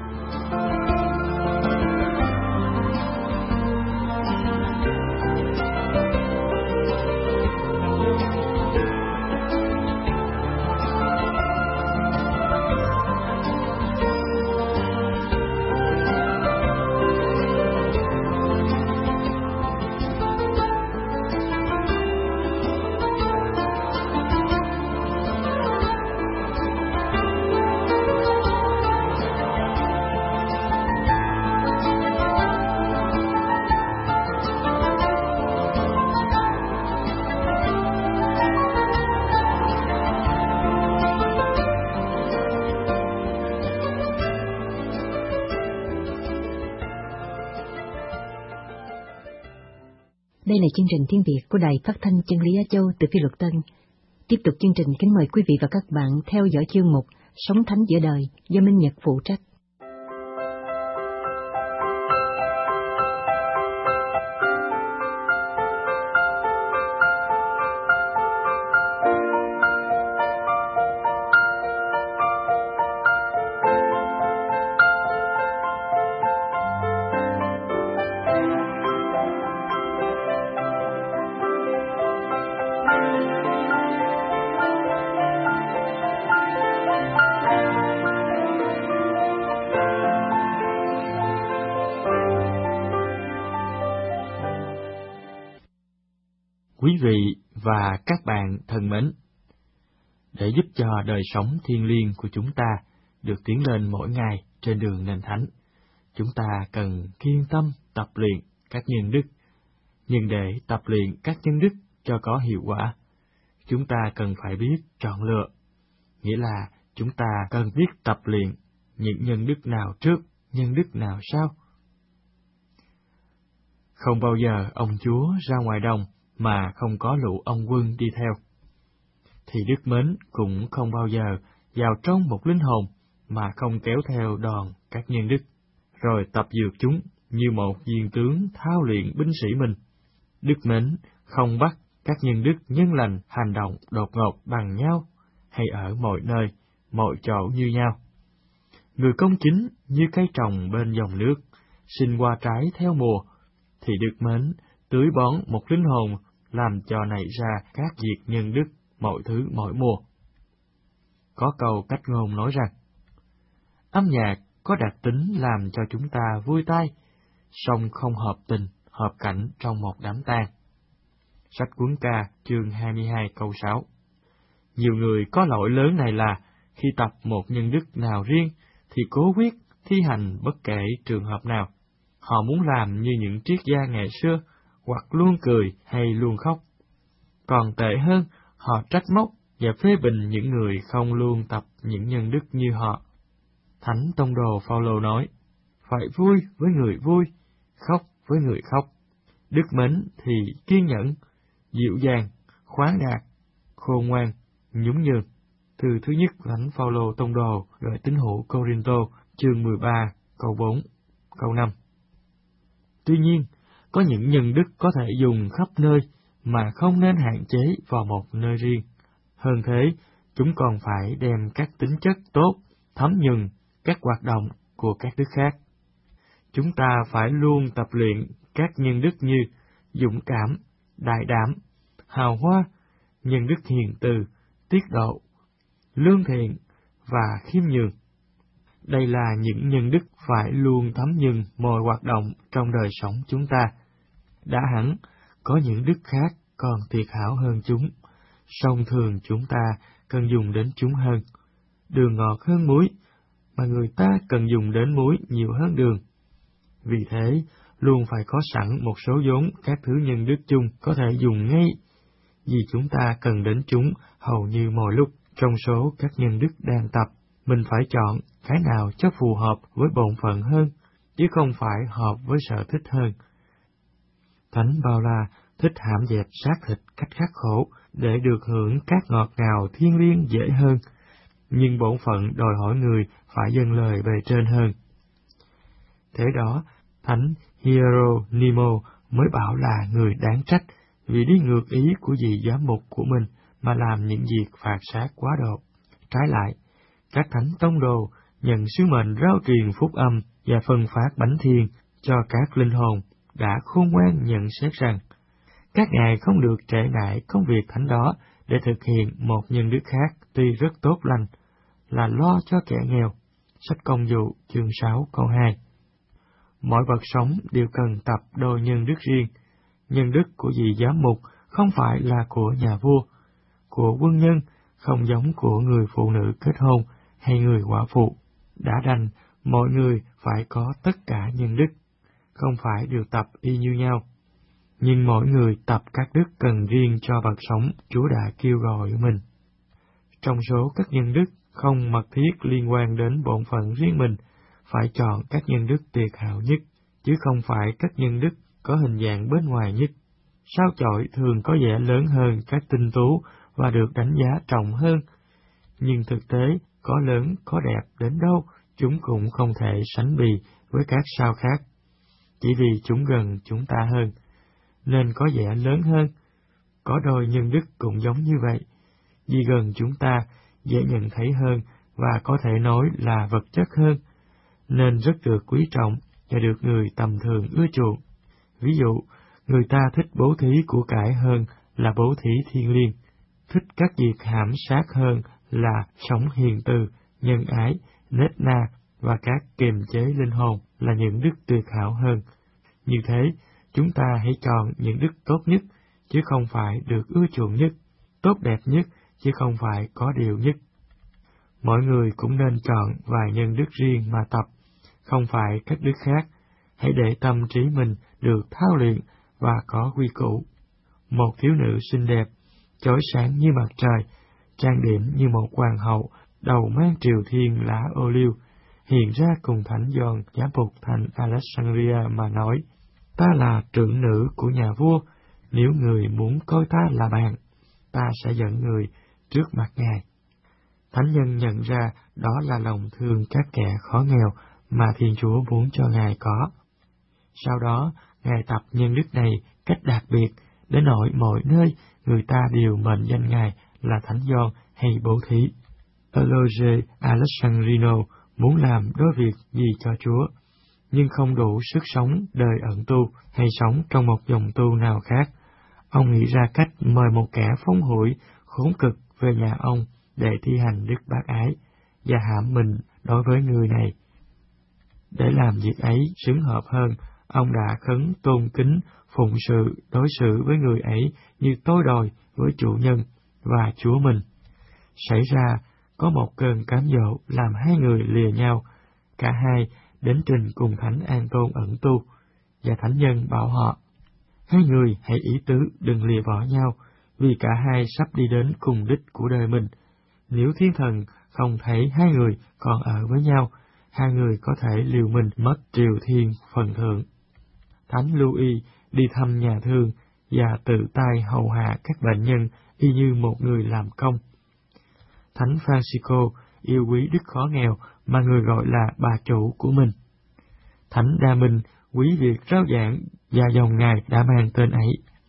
Đây là chương trình tiếng Việt của Đài Phát thanh Chân lý Á Châu từ Phi Luật Tân. Tiếp tục chương trình, kính mời quý vị và các bạn theo dõi chương mục Sống Thánh Giữa Đời do Minh Nhật phụ trách. Quý vị và các bạn thân mến, để giúp cho đời sống thiêng liêng của chúng ta được tiến lên mỗi ngày trên đường nền thánh, chúng ta cần kiên tâm tập luyện các nhân đức. Nhưng để tập luyện các nhân đức cho có hiệu quả, chúng ta cần phải biết chọn lựa, nghĩa là chúng ta cần biết tập luyện những nhân đức nào trước, nhân đức nào sau. Không bao giờ ông chúa ra ngoài đồng mà không có lũ ông quân đi theo, thì Đức Mến cũng không bao giờ vào trong một linh hồn mà không kéo theo đoàn các nhân đức, rồi tập dược chúng như một viên tướng thao luyện binh sĩ mình. Đức Mến không bắt các nhân đức nhân lành hành động đột ngột bằng nhau, hay ở mọi nơi, mọi chỗ như nhau. Người công chính như cây trồng bên dòng nước, sinh hoa trái theo mùa, thì Đức Mến tưới bón một linh hồn làm cho nảy ra các việc nhân đức mọi thứ mỗi mùa. Có câu cách ngôn nói rằng, âm nhạc có đặc tính làm cho chúng ta vui tai, song không hợp tình, hợp cảnh trong một đám tang. Sách Cuốn Ca chương hai mươi hai câu sáu. Nhiều người có lỗi lớn này là khi tập một nhân đức nào riêng thì cố quyết thi hành bất kể trường hợp nào. Họ muốn làm như những triết gia ngày xưa, hoặc luôn cười hay luôn khóc. Còn tệ hơn, họ trách móc và phê bình những người không luôn tập những nhân đức như họ. Thánh Tông đồ Phaolô nói, phải vui với người vui, khóc với người khóc. Đức Mến thì kiên nhẫn, dịu dàng, khoáng đạt, khôn ngoan, nhún nhường. Thư thứ nhất Thánh Phaolô Tông đồ gửi tín hữu Cô-rinh-tô, chương mười ba, câu bốn, câu năm. Tuy nhiên, có những nhân đức có thể dùng khắp nơi mà không nên hạn chế vào một nơi riêng. Hơn thế, chúng còn phải đem các tính chất tốt, thấm nhuần các hoạt động của các đức khác. Chúng ta phải luôn tập luyện các nhân đức như dũng cảm, đại đảm, hào hoa, nhân đức hiền từ, tiết độ, lương thiện và khiêm nhường. Đây là những nhân đức phải luôn thấm nhuần mọi hoạt động trong đời sống chúng ta. Đã hẳn, có những đức khác còn tuyệt hảo hơn chúng, song thường chúng ta cần dùng đến chúng hơn. Đường ngọt hơn muối, mà người ta cần dùng đến muối nhiều hơn đường. Vì thế, luôn phải có sẵn một số vốn các thứ nhân đức chung có thể dùng ngay, vì chúng ta cần đến chúng hầu như mọi lúc. Trong số các nhân đức đang tập, mình phải chọn cái nào cho phù hợp với bổn phận hơn, chứ không phải hợp với sở thích hơn. Thánh Bao La thích hãm dẹp xác thịt cách khắc khổ để được hưởng các ngọt ngào thiêng liêng dễ hơn, nhưng bổn phận đòi hỏi người phải dâng lời bề trên hơn. Thế đó, Thánh Hieronymo mới bảo là người đáng trách vì đi ngược ý của vị giám mục của mình mà làm những việc phạt sát quá độ. Trái lại, các thánh tông đồ nhận sứ mệnh rao truyền phúc âm và phân phát bánh thiên cho các linh hồn đã khôn ngoan nhận xét rằng các ngài không được trễ nải công việc thánh đó để thực hiện một nhân đức khác tuy rất tốt lành, là lo cho kẻ nghèo. Sách Công vụ chương sáu câu hai. Mọi vật sống đều cần tập đôi nhân đức riêng. Nhân đức của vị giám mục không phải là của nhà vua, của quân nhân, không giống của người phụ nữ kết hôn hay người quả phụ. Đã đành, mọi người phải có tất cả nhân đức, không phải đều tập y như nhau. Nhưng mỗi người tập các đức cần riêng cho vật sống Chúa đã kêu gọi mình. Trong số các nhân đức không mật thiết liên quan đến bổn phận riêng mình, phải chọn các nhân đức tuyệt hảo nhất, chứ không phải các nhân đức có hình dạng bên ngoài nhất. Sao chổi thường có vẻ lớn hơn các tinh tú và được đánh giá trọng hơn, nhưng thực tế có lớn có đẹp đến đâu, chúng cũng không thể sánh bì với các sao khác, chỉ vì chúng gần chúng ta hơn, nên có vẻ lớn hơn. Có đôi nhân đức cũng giống như vậy, vì gần chúng ta dễ nhận thấy hơn và có thể nói là vật chất hơn, nên rất được quý trọng và được người tầm thường ưa chuộng. Ví dụ, người ta thích bố thí của cải hơn là bố thí thiêng liêng, thích các việc hãm sát hơn là sống hiền từ, nhân ái, nết na và các kiềm chế linh hồn là những đức tuyệt hảo hơn. Như thế, chúng ta hãy chọn những đức tốt nhất chứ không phải được ưa chuộng nhất, tốt đẹp nhất, chứ không phải có điều nhất. Mỗi người cũng nên chọn vài nhân đức riêng mà tập, không phải các đức khác. Hãy để tâm trí mình được thao luyện và có quy củ. Một thiếu nữ xinh đẹp, chói sáng như mặt trời, trang điểm như một hoàng hậu, đầu mang triều thiên lá ô liu, hiện ra cùng Thánh Gioan giám mục thành Alexandria mà nói: ta là trưởng nữ của nhà vua, nếu người muốn coi ta là bạn, ta sẽ dẫn người trước mặt Ngài. Thánh nhân nhận ra đó là lòng thương các kẻ khó nghèo mà Thiên Chúa muốn cho Ngài có. Sau đó, Ngài tập nhân đức này cách đặc biệt, đến nỗi mọi nơi người ta đều mệnh danh Ngài là Thánh Gioan hay Bố Thí. Eloge Alessandrino muốn làm đôi việc gì cho Chúa, nhưng không đủ sức sống đời ẩn tu hay sống trong một dòng tu nào khác. Ông nghĩ ra cách mời một kẻ phóng hủi, khốn cực về nhà ông để thi hành đức bác ái, và hãm mình đối với người này. Để làm việc ấy xứng hợp hơn, ông đã khấn tôn kính, phụng sự, đối xử với người ấy như tôi đòi với chủ nhân và Chúa mình. Xảy ra, có một cơn cám dỗ làm hai người lìa nhau, cả hai đến trình cùng Thánh An Tôn ẩn tu, và Thánh nhân bảo họ: hai người hãy ý tứ đừng lìa bỏ nhau, vì cả hai sắp đi đến cùng đích của đời mình. Nếu thiên thần không thấy hai người còn ở với nhau, hai người có thể liều mình mất triều thiên phần thượng. Thánh Louis đi thăm nhà thương và tự tay hầu hạ các bệnh nhân y như một người làm công. Thánh Francisco yêu quý đức khó nghèo mà người gọi là bà chủ của mình. Thánh Đa Minh quý việc rao giảng và dòng Ngài đã mang tên ấy.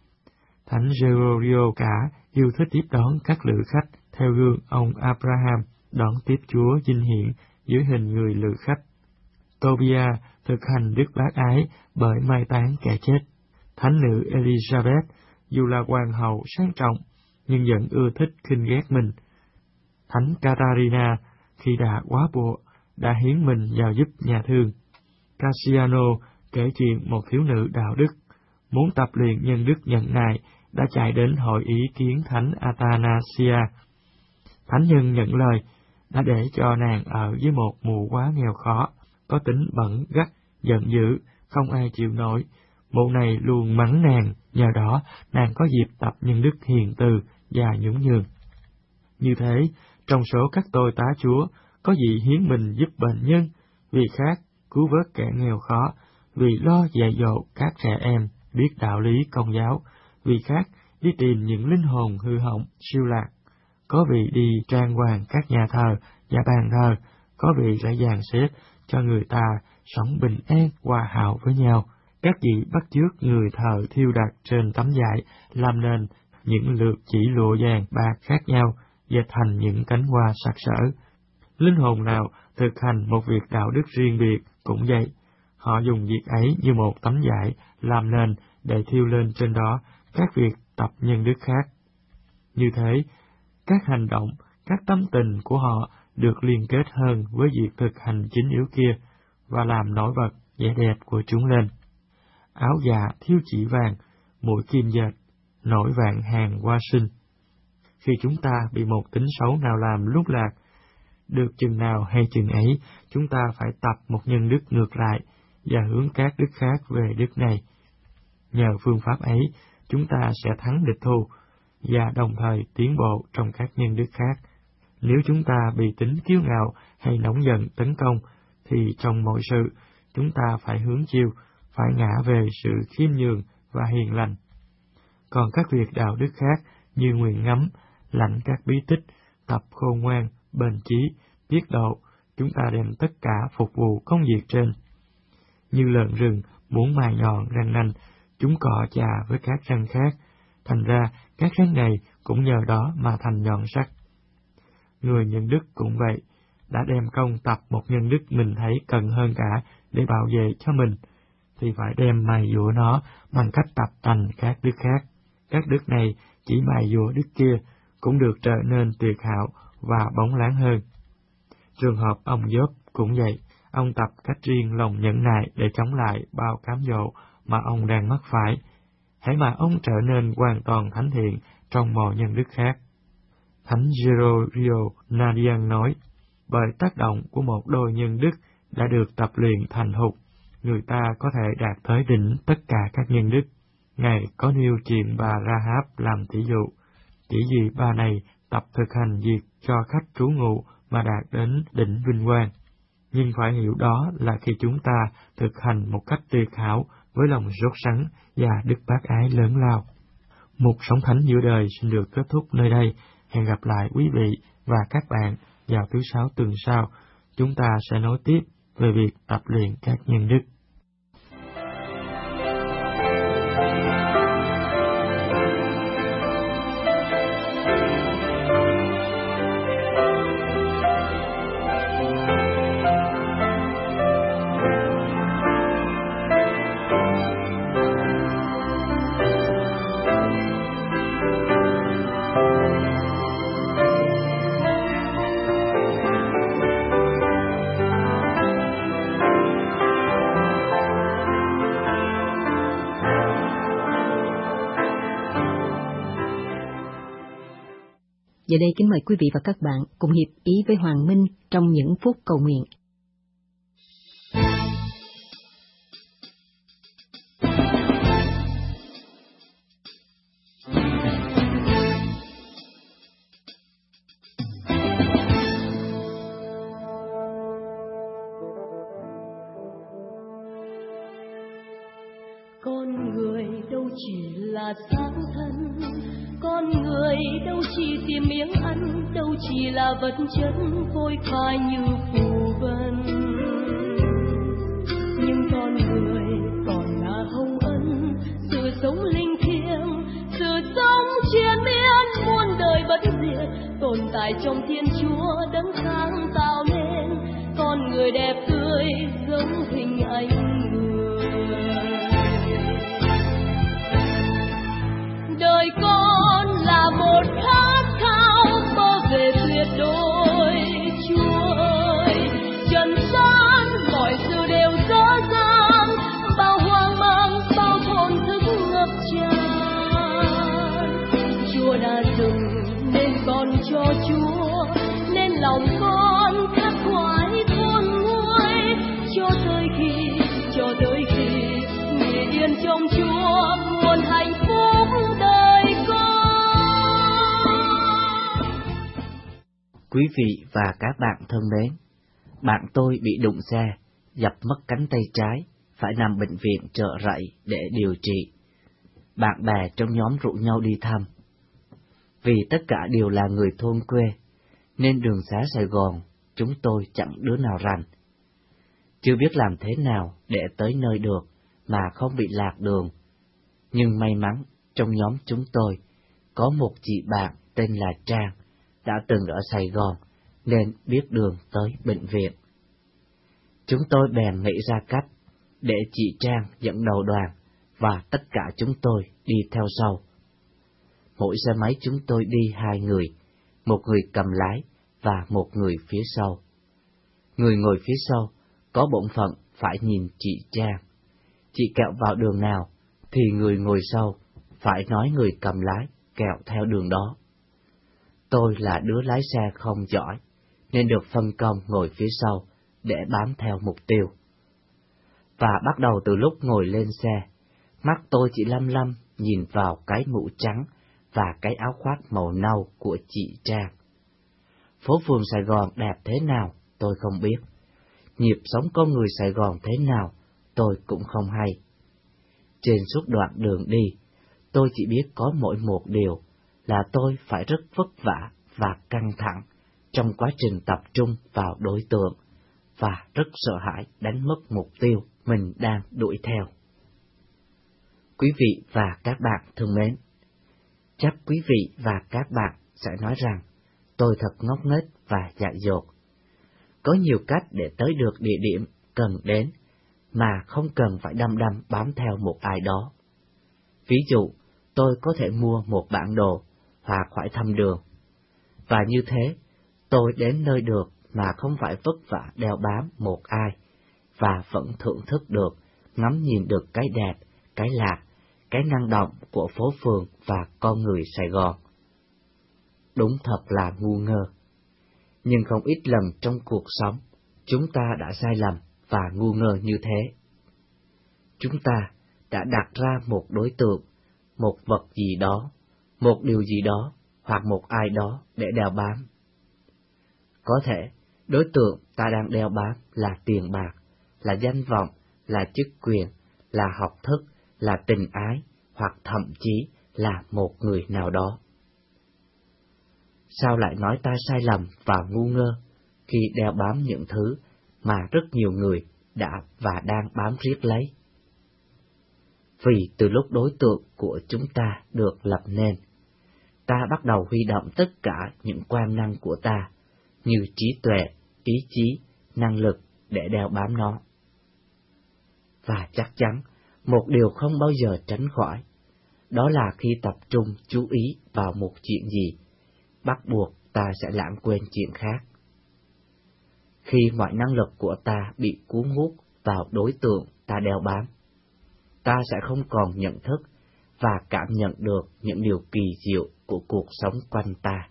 Thánh Gregorio cả yêu thích tiếp đón các lữ khách theo gương ông Abraham đón tiếp Chúa vinh hiển dưới hình người lữ khách. Tobia thực hành đức bác ái bởi mai táng kẻ chết. Thánh nữ Elizabeth dù là hoàng hậu sang trọng nhưng vẫn ưa thích khinh ghét mình. Thánh Catarina khi đã quá bụa đã hiến mình vào giúp nhà thương. Cassiano kể chuyện một thiếu nữ đạo đức muốn tập luyện nhân đức nhẫn nại đã chạy đến hỏi ý kiến Thánh Athanasia. Thánh nhân nhận lời, đã để cho nàng ở với một mụ quá nghèo khó, có tính bẩn gắt, giận dữ, không ai chịu nổi. Mụ này luôn mắng nàng, nhờ đó nàng có dịp tập nhân đức hiền từ và nhún nhường. Như thế, trong số các tôi tá Chúa, có vị hiến mình giúp bệnh nhân, vì khác cứu vớt kẻ nghèo khó, vì lo dạy dỗ các trẻ em biết đạo lý công giáo, vì khác đi tìm những linh hồn hư hỏng, siêu lạc, có vị đi trang hoàng các nhà thờ và bàn thờ, có vị lại dàn xếp cho người ta sống bình an, hòa hảo với nhau. Các vị bắt chước người thờ thiêu đặt trên tấm vải, làm nên những lược chỉ lụa vàng bạc khác nhau, dệt thành những cánh hoa sặc sỡ. Linh hồn nào thực hành một việc đạo đức riêng biệt cũng vậy, họ dùng việc ấy như một tấm vải làm nền để thiêu lên trên đó các việc tập nhân đức khác. Như thế, các hành động, các tâm tình của họ được liên kết hơn với việc thực hành chính yếu kia và làm nổi bật vẻ đẹp của chúng lên. Áo dạ thiêu chỉ vàng, mũi kim dệt, nổi vạn hàng hoa sinh. Khi chúng ta bị một tính xấu nào làm lúc lạc, được chừng nào hay chừng ấy, chúng ta phải tập một nhân đức ngược lại và hướng các đức khác về đức này. Nhờ phương pháp ấy, chúng ta sẽ thắng địch thù và đồng thời tiến bộ trong các nhân đức khác. Nếu chúng ta bị tính kiêu ngạo hay nóng giận tấn công, thì trong mọi sự, chúng ta phải hướng chiêu, phải ngã về sự khiêm nhường và hiền lành. Còn các việc đạo đức khác như nguyện ngắm, lãnh các bí tích, tập khôn ngoan, bền chí, tiết độ, chúng ta đem tất cả phục vụ công việc trên. Như lợn rừng muốn mài nhọn răng nanh, chúng cọ chà với các răng khác, thành ra các răng này cũng nhờ đó mà thành nhọn sắc. Người nhân đức cũng vậy, đã đem công tập một nhân đức mình thấy cần hơn cả để bảo vệ cho mình, thì phải đem mài dũa nó bằng cách tập thành các đức khác. Các đức này chỉ mài dũa đức kia cũng được trở nên tuyệt hảo và bóng láng hơn. Trường hợp ông Gióp cũng vậy, ông tập cách riêng lòng nhẫn nại để chống lại bao cám dỗ mà ông đang mắc phải. hãy mà ông trở nên hoàn toàn thánh thiện trong mọi nhân đức khác. Thánh Gregorio Nadian nói, bởi tác động của một đôi nhân đức đã được tập luyện thành thục, người ta có thể đạt tới đỉnh tất cả các nhân đức. Ngài có nêu chuyện bà Rahab làm tỷ dụ, chỉ vì bà này tập thực hành việc cho khách trú ngụ mà đạt đến đỉnh vinh quang. Nhưng phải hiểu đó là khi chúng ta thực hành một cách tuyệt hảo với lòng rốt sắng và đức bác ái lớn lao. Một sống thánh giữa đời xin được kết thúc nơi đây. Hẹn gặp lại quý vị và các bạn vào thứ sáu tuần sau. Chúng ta sẽ nói tiếp về việc tập luyện các nhân đức. Giờ đây kính mời quý vị và các bạn cùng hiệp ý với Hoàng Minh trong những phút cầu nguyện. Con người đâu chỉ là xác thân, con người đâu chỉ tìm miếng ăn, đâu chỉ là vật chất phôi phai như phù vân. Nhưng con người còn là hồng ân, sự sống linh thiêng, sự sống triền miên muôn đời bất diệt, tồn tại trong Thiên Chúa đấng sáng tạo nên con người đẹp tươi giống hình ảnh người. Đời con là một khát khao mơ về tuyệt đối Chúa ơi, trần gian mọi sự đều dở dang, bao hoang mang bao thổn thức ngập tràn. Chúa đã dừng nên con cho Chúa, nên lòng con khắc khoải khôn nguôi, cho tới khi cho tới khi nghỉ yên trong Chúa nguồn hạnh phúc đời con. Quý vị và các bạn thân mến, bạn tôi bị đụng xe, dập mất cánh tay trái, phải nằm bệnh viện trợ rẫy để điều trị. Bạn bè trong nhóm rủ nhau đi thăm. Vì tất cả đều là người thôn quê, nên đường xá Sài Gòn chúng tôi chẳng đứa nào rành. Chưa biết làm thế nào để tới nơi được mà không bị lạc đường. Nhưng may mắn trong nhóm chúng tôi có một chị bạn tên là Trang đã từng ở Sài Gòn nên biết đường tới bệnh viện. Chúng tôi bèn nghĩ ra cách để chị Trang dẫn đầu đoàn và tất cả chúng tôi đi theo sau. Mỗi xe máy chúng tôi đi hai người, một người cầm lái và một người phía sau. Người ngồi phía sau có bổn phận phải nhìn chị Trang. Chị kẹo vào đường nào thì người ngồi sau phải nói người cầm lái kẹo theo đường đó. Tôi là đứa lái xe không giỏi nên được phân công ngồi phía sau để bám theo mục tiêu. Và bắt đầu từ lúc ngồi lên xe, mắt tôi chỉ lăm lăm nhìn vào cái mũ trắng và cái áo khoác màu nâu của chị Trang. Phố phường Sài Gòn đẹp thế nào tôi không biết, nhịp sống con người Sài Gòn thế nào tôi cũng không hay. Trên suốt đoạn đường đi, tôi chỉ biết có mỗi một điều là tôi phải rất vất vả và căng thẳng trong quá trình tập trung vào đối tượng, và rất sợ hãi đánh mất mục tiêu mình đang đuổi theo. Quý vị và các bạn thân mến, chắc quý vị và các bạn sẽ nói rằng tôi thật ngốc nghếch và dại dột. Có nhiều cách để tới được địa điểm cần đến mà không cần phải đăm đăm bám theo một ai đó. Ví dụ, tôi có thể mua một bản đồ hoặc hỏi thăm đường. Và như thế, tôi đến nơi được mà không phải vất vả đeo bám một ai, và vẫn thưởng thức được, ngắm nhìn được cái đẹp, cái lạ, cái năng động của phố phường và con người Sài Gòn. Đúng thật là ngu ngơ. Nhưng không ít lần trong cuộc sống, chúng ta đã sai lầm và ngu ngơ như thế. Chúng ta đã đặt ra một đối tượng, một vật gì đó, một điều gì đó, hoặc một ai đó để đeo bám. Có thể, đối tượng ta đang đeo bám là tiền bạc, là danh vọng, là chức quyền, là học thức, là tình ái, hoặc thậm chí là một người nào đó. Sao lại nói ta sai lầm và ngu ngơ khi đeo bám những thứ mà rất nhiều người đã và đang bám riết lấy? Vì từ lúc đối tượng của chúng ta được lập nên, ta bắt đầu huy động tất cả những quan năng của ta, như trí tuệ, ý chí, năng lực để đeo bám nó. Và chắc chắn, một điều không bao giờ tránh khỏi, đó là khi tập trung chú ý vào một chuyện gì, bắt buộc ta sẽ lãng quên chuyện khác. Khi mọi năng lực của ta bị cuốn hút vào đối tượng ta đeo bám, ta sẽ không còn nhận thức và cảm nhận được những điều kỳ diệu của cuộc sống quanh ta.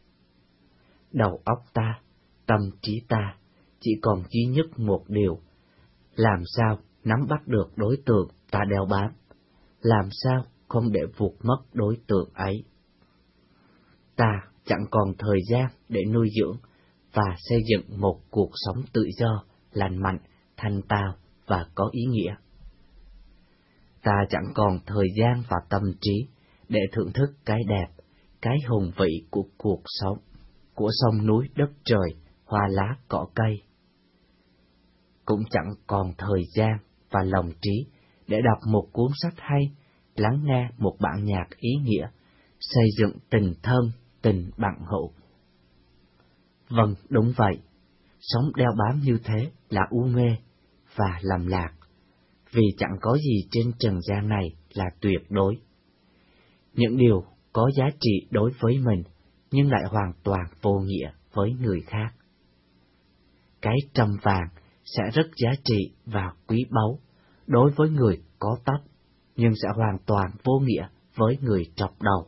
Đầu óc ta, tâm trí ta chỉ còn duy nhất một điều: làm sao nắm bắt được đối tượng ta đeo bám, làm sao không để vụt mất đối tượng ấy. Ta chẳng còn thời gian để nuôi dưỡng và xây dựng một cuộc sống tự do, lành mạnh, thanh tao và có ý nghĩa. Ta chẳng còn thời gian và tâm trí để thưởng thức cái đẹp, cái hùng vĩ của cuộc sống, của sông núi đất trời, hoa lá cỏ cây. Cũng chẳng còn thời gian và lòng trí để đọc một cuốn sách hay, lắng nghe một bản nhạc ý nghĩa, xây dựng tình thân, tình bạn hữu. Vâng, đúng vậy, sống đeo bám như thế là u mê và lầm lạc, vì chẳng có gì trên trần gian này là tuyệt đối. Những điều có giá trị đối với mình, nhưng lại hoàn toàn vô nghĩa với người khác. Cái trầm vàng sẽ rất giá trị và quý báu đối với người có tóc, nhưng sẽ hoàn toàn vô nghĩa với người trọc đầu.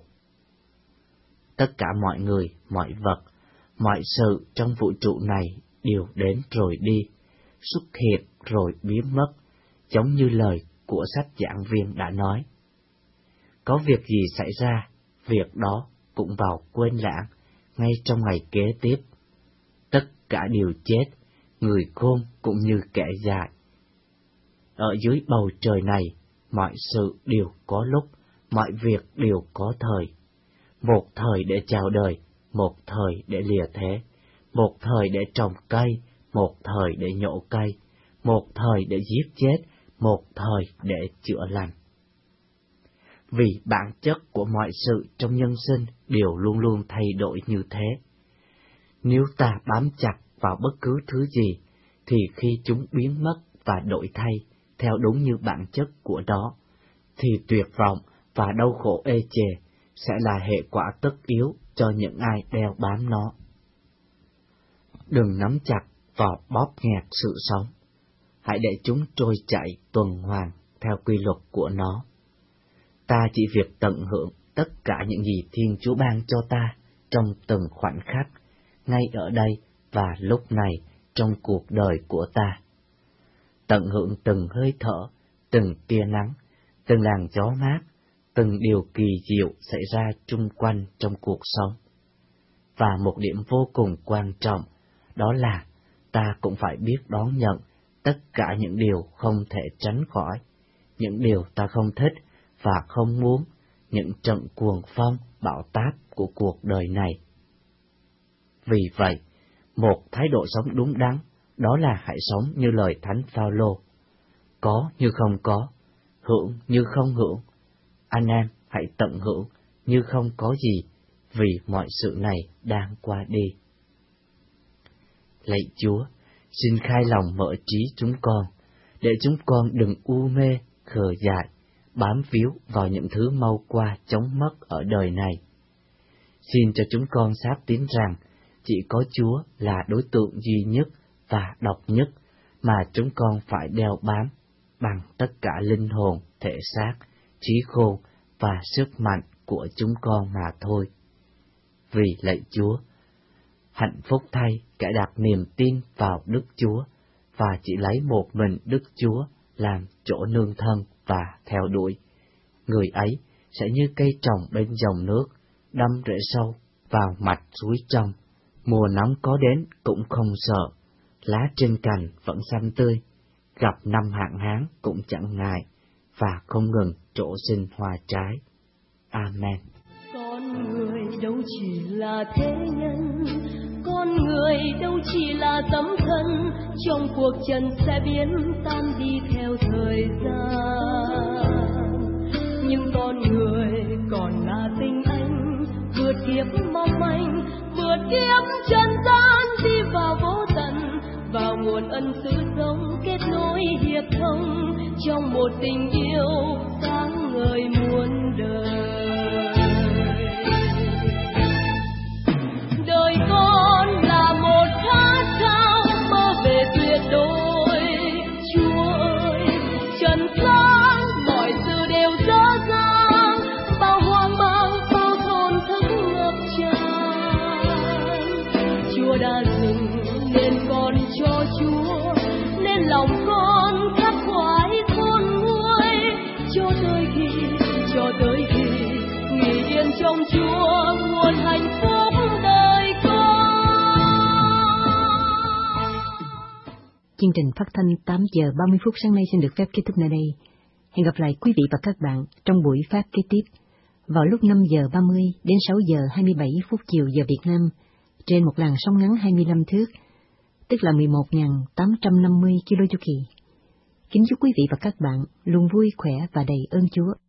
Tất cả mọi người, mọi vật, mọi sự trong vũ trụ này đều đến rồi đi, xuất hiện rồi biến mất, giống như lời của sách giảng viên đã nói. Có việc gì xảy ra, việc đó cũng vào quên lãng ngay trong ngày kế tiếp. Tất cả đều chết, người khôn cũng như kẻ dại. Ở dưới bầu trời này, mọi sự đều có lúc, mọi việc đều có thời. Một thời để chào đời, một thời để lìa thế, một thời để trồng cây, một thời để nhổ cây, một thời để giết chết, một thời để chữa lành. Vì bản chất của mọi sự trong nhân sinh đều luôn luôn thay đổi như thế. Nếu ta bám chặt vào bất cứ thứ gì, thì khi chúng biến mất và đổi thay theo đúng như bản chất của nó, thì tuyệt vọng và đau khổ ê chề sẽ là hệ quả tất yếu cho những ai đeo bám nó. Đừng nắm chặt vào bóp nghẹt sự sống, hãy để chúng trôi chảy tuần hoàn theo quy luật của nó. Ta chỉ việc tận hưởng tất cả những gì Thiên Chúa ban cho ta trong từng khoảnh khắc, ngay ở đây và lúc này trong cuộc đời của ta. Tận hưởng từng hơi thở, từng tia nắng, từng làn gió mát, từng điều kỳ diệu xảy ra chung quanh trong cuộc sống. Và một điểm vô cùng quan trọng, đó là ta cũng phải biết đón nhận tất cả những điều không thể tránh khỏi, những điều ta không thích và không muốn, những trận cuồng phong, bão táp của cuộc đời này. Vì vậy, một thái độ sống đúng đắn, đó là hãy sống như lời Thánh Phaolô: có như không có, hưởng như không hưởng. Anh em hãy tận hưởng như không có gì, vì mọi sự này đang qua đi. Lạy Chúa, xin khai lòng mở trí chúng con, để chúng con đừng u mê, khờ dại, bám víu vào những thứ mau qua chóng mất ở đời này. Xin cho chúng con xác tín rằng chỉ có Chúa là đối tượng duy nhất và độc nhất mà chúng con phải đeo bám bằng tất cả linh hồn, thể xác, trí khôn và sức mạnh của chúng con mà thôi. Vì lạy Chúa, hạnh phúc thay kẻ đặt niềm tin vào Đức Chúa và chỉ lấy một mình Đức Chúa làm chỗ nương thân và theo đuổi. Người ấy sẽ như cây trồng bên dòng nước, đâm rễ sâu vào mạch suối trong. Mùa nóng có đến cũng không sợ, lá trên cành vẫn xanh tươi, gặp năm hạn hán cũng chẳng ngại, và không ngừng trổ sinh hoa trái. Amen. Con người đâu chỉ là thế nhân, con người đâu chỉ là tấm thân, trong cuộc trần sẽ biến tan đi theo thời gian. Nhưng con người còn là tình anh, vượt kiếp mong manh, vượt kiếp trần gian đi vào vô tận, vào nguồn ân sự sống kết nối hiệp thông, trong một tình yêu sáng ngời muôn đời. Đời con là một khát khao mơ về tuyệt đối. Chúa ơi, trần gian mọi sự đều dở dang, bao hoang mang bao thổn thức ngập tràn. Chúa đã dừng nên con cho Chúa, nên lòng con khắc khoải khôn nguôi, cho tới khi cho tới khi nghỉ yên trong Chúa nguồn hạnh phúc đời con. Chương trình phát thanh tám giờ ba mươi phút sáng nay xin được phép kết thúc nơi đây. Hẹn gặp lại quý vị và các bạn trong buổi phát kế tiếp vào lúc năm giờ ba mươi đến sáu giờ hai mươi bảy phút chiều giờ Việt Nam trên một làn sóng ngắn hai mươi lăm thước, tức là mười một nghìn tám trăm năm mươi ki lô chu kỳ. Kính chúc quý vị và các bạn luôn vui khỏe và đầy ơn Chúa.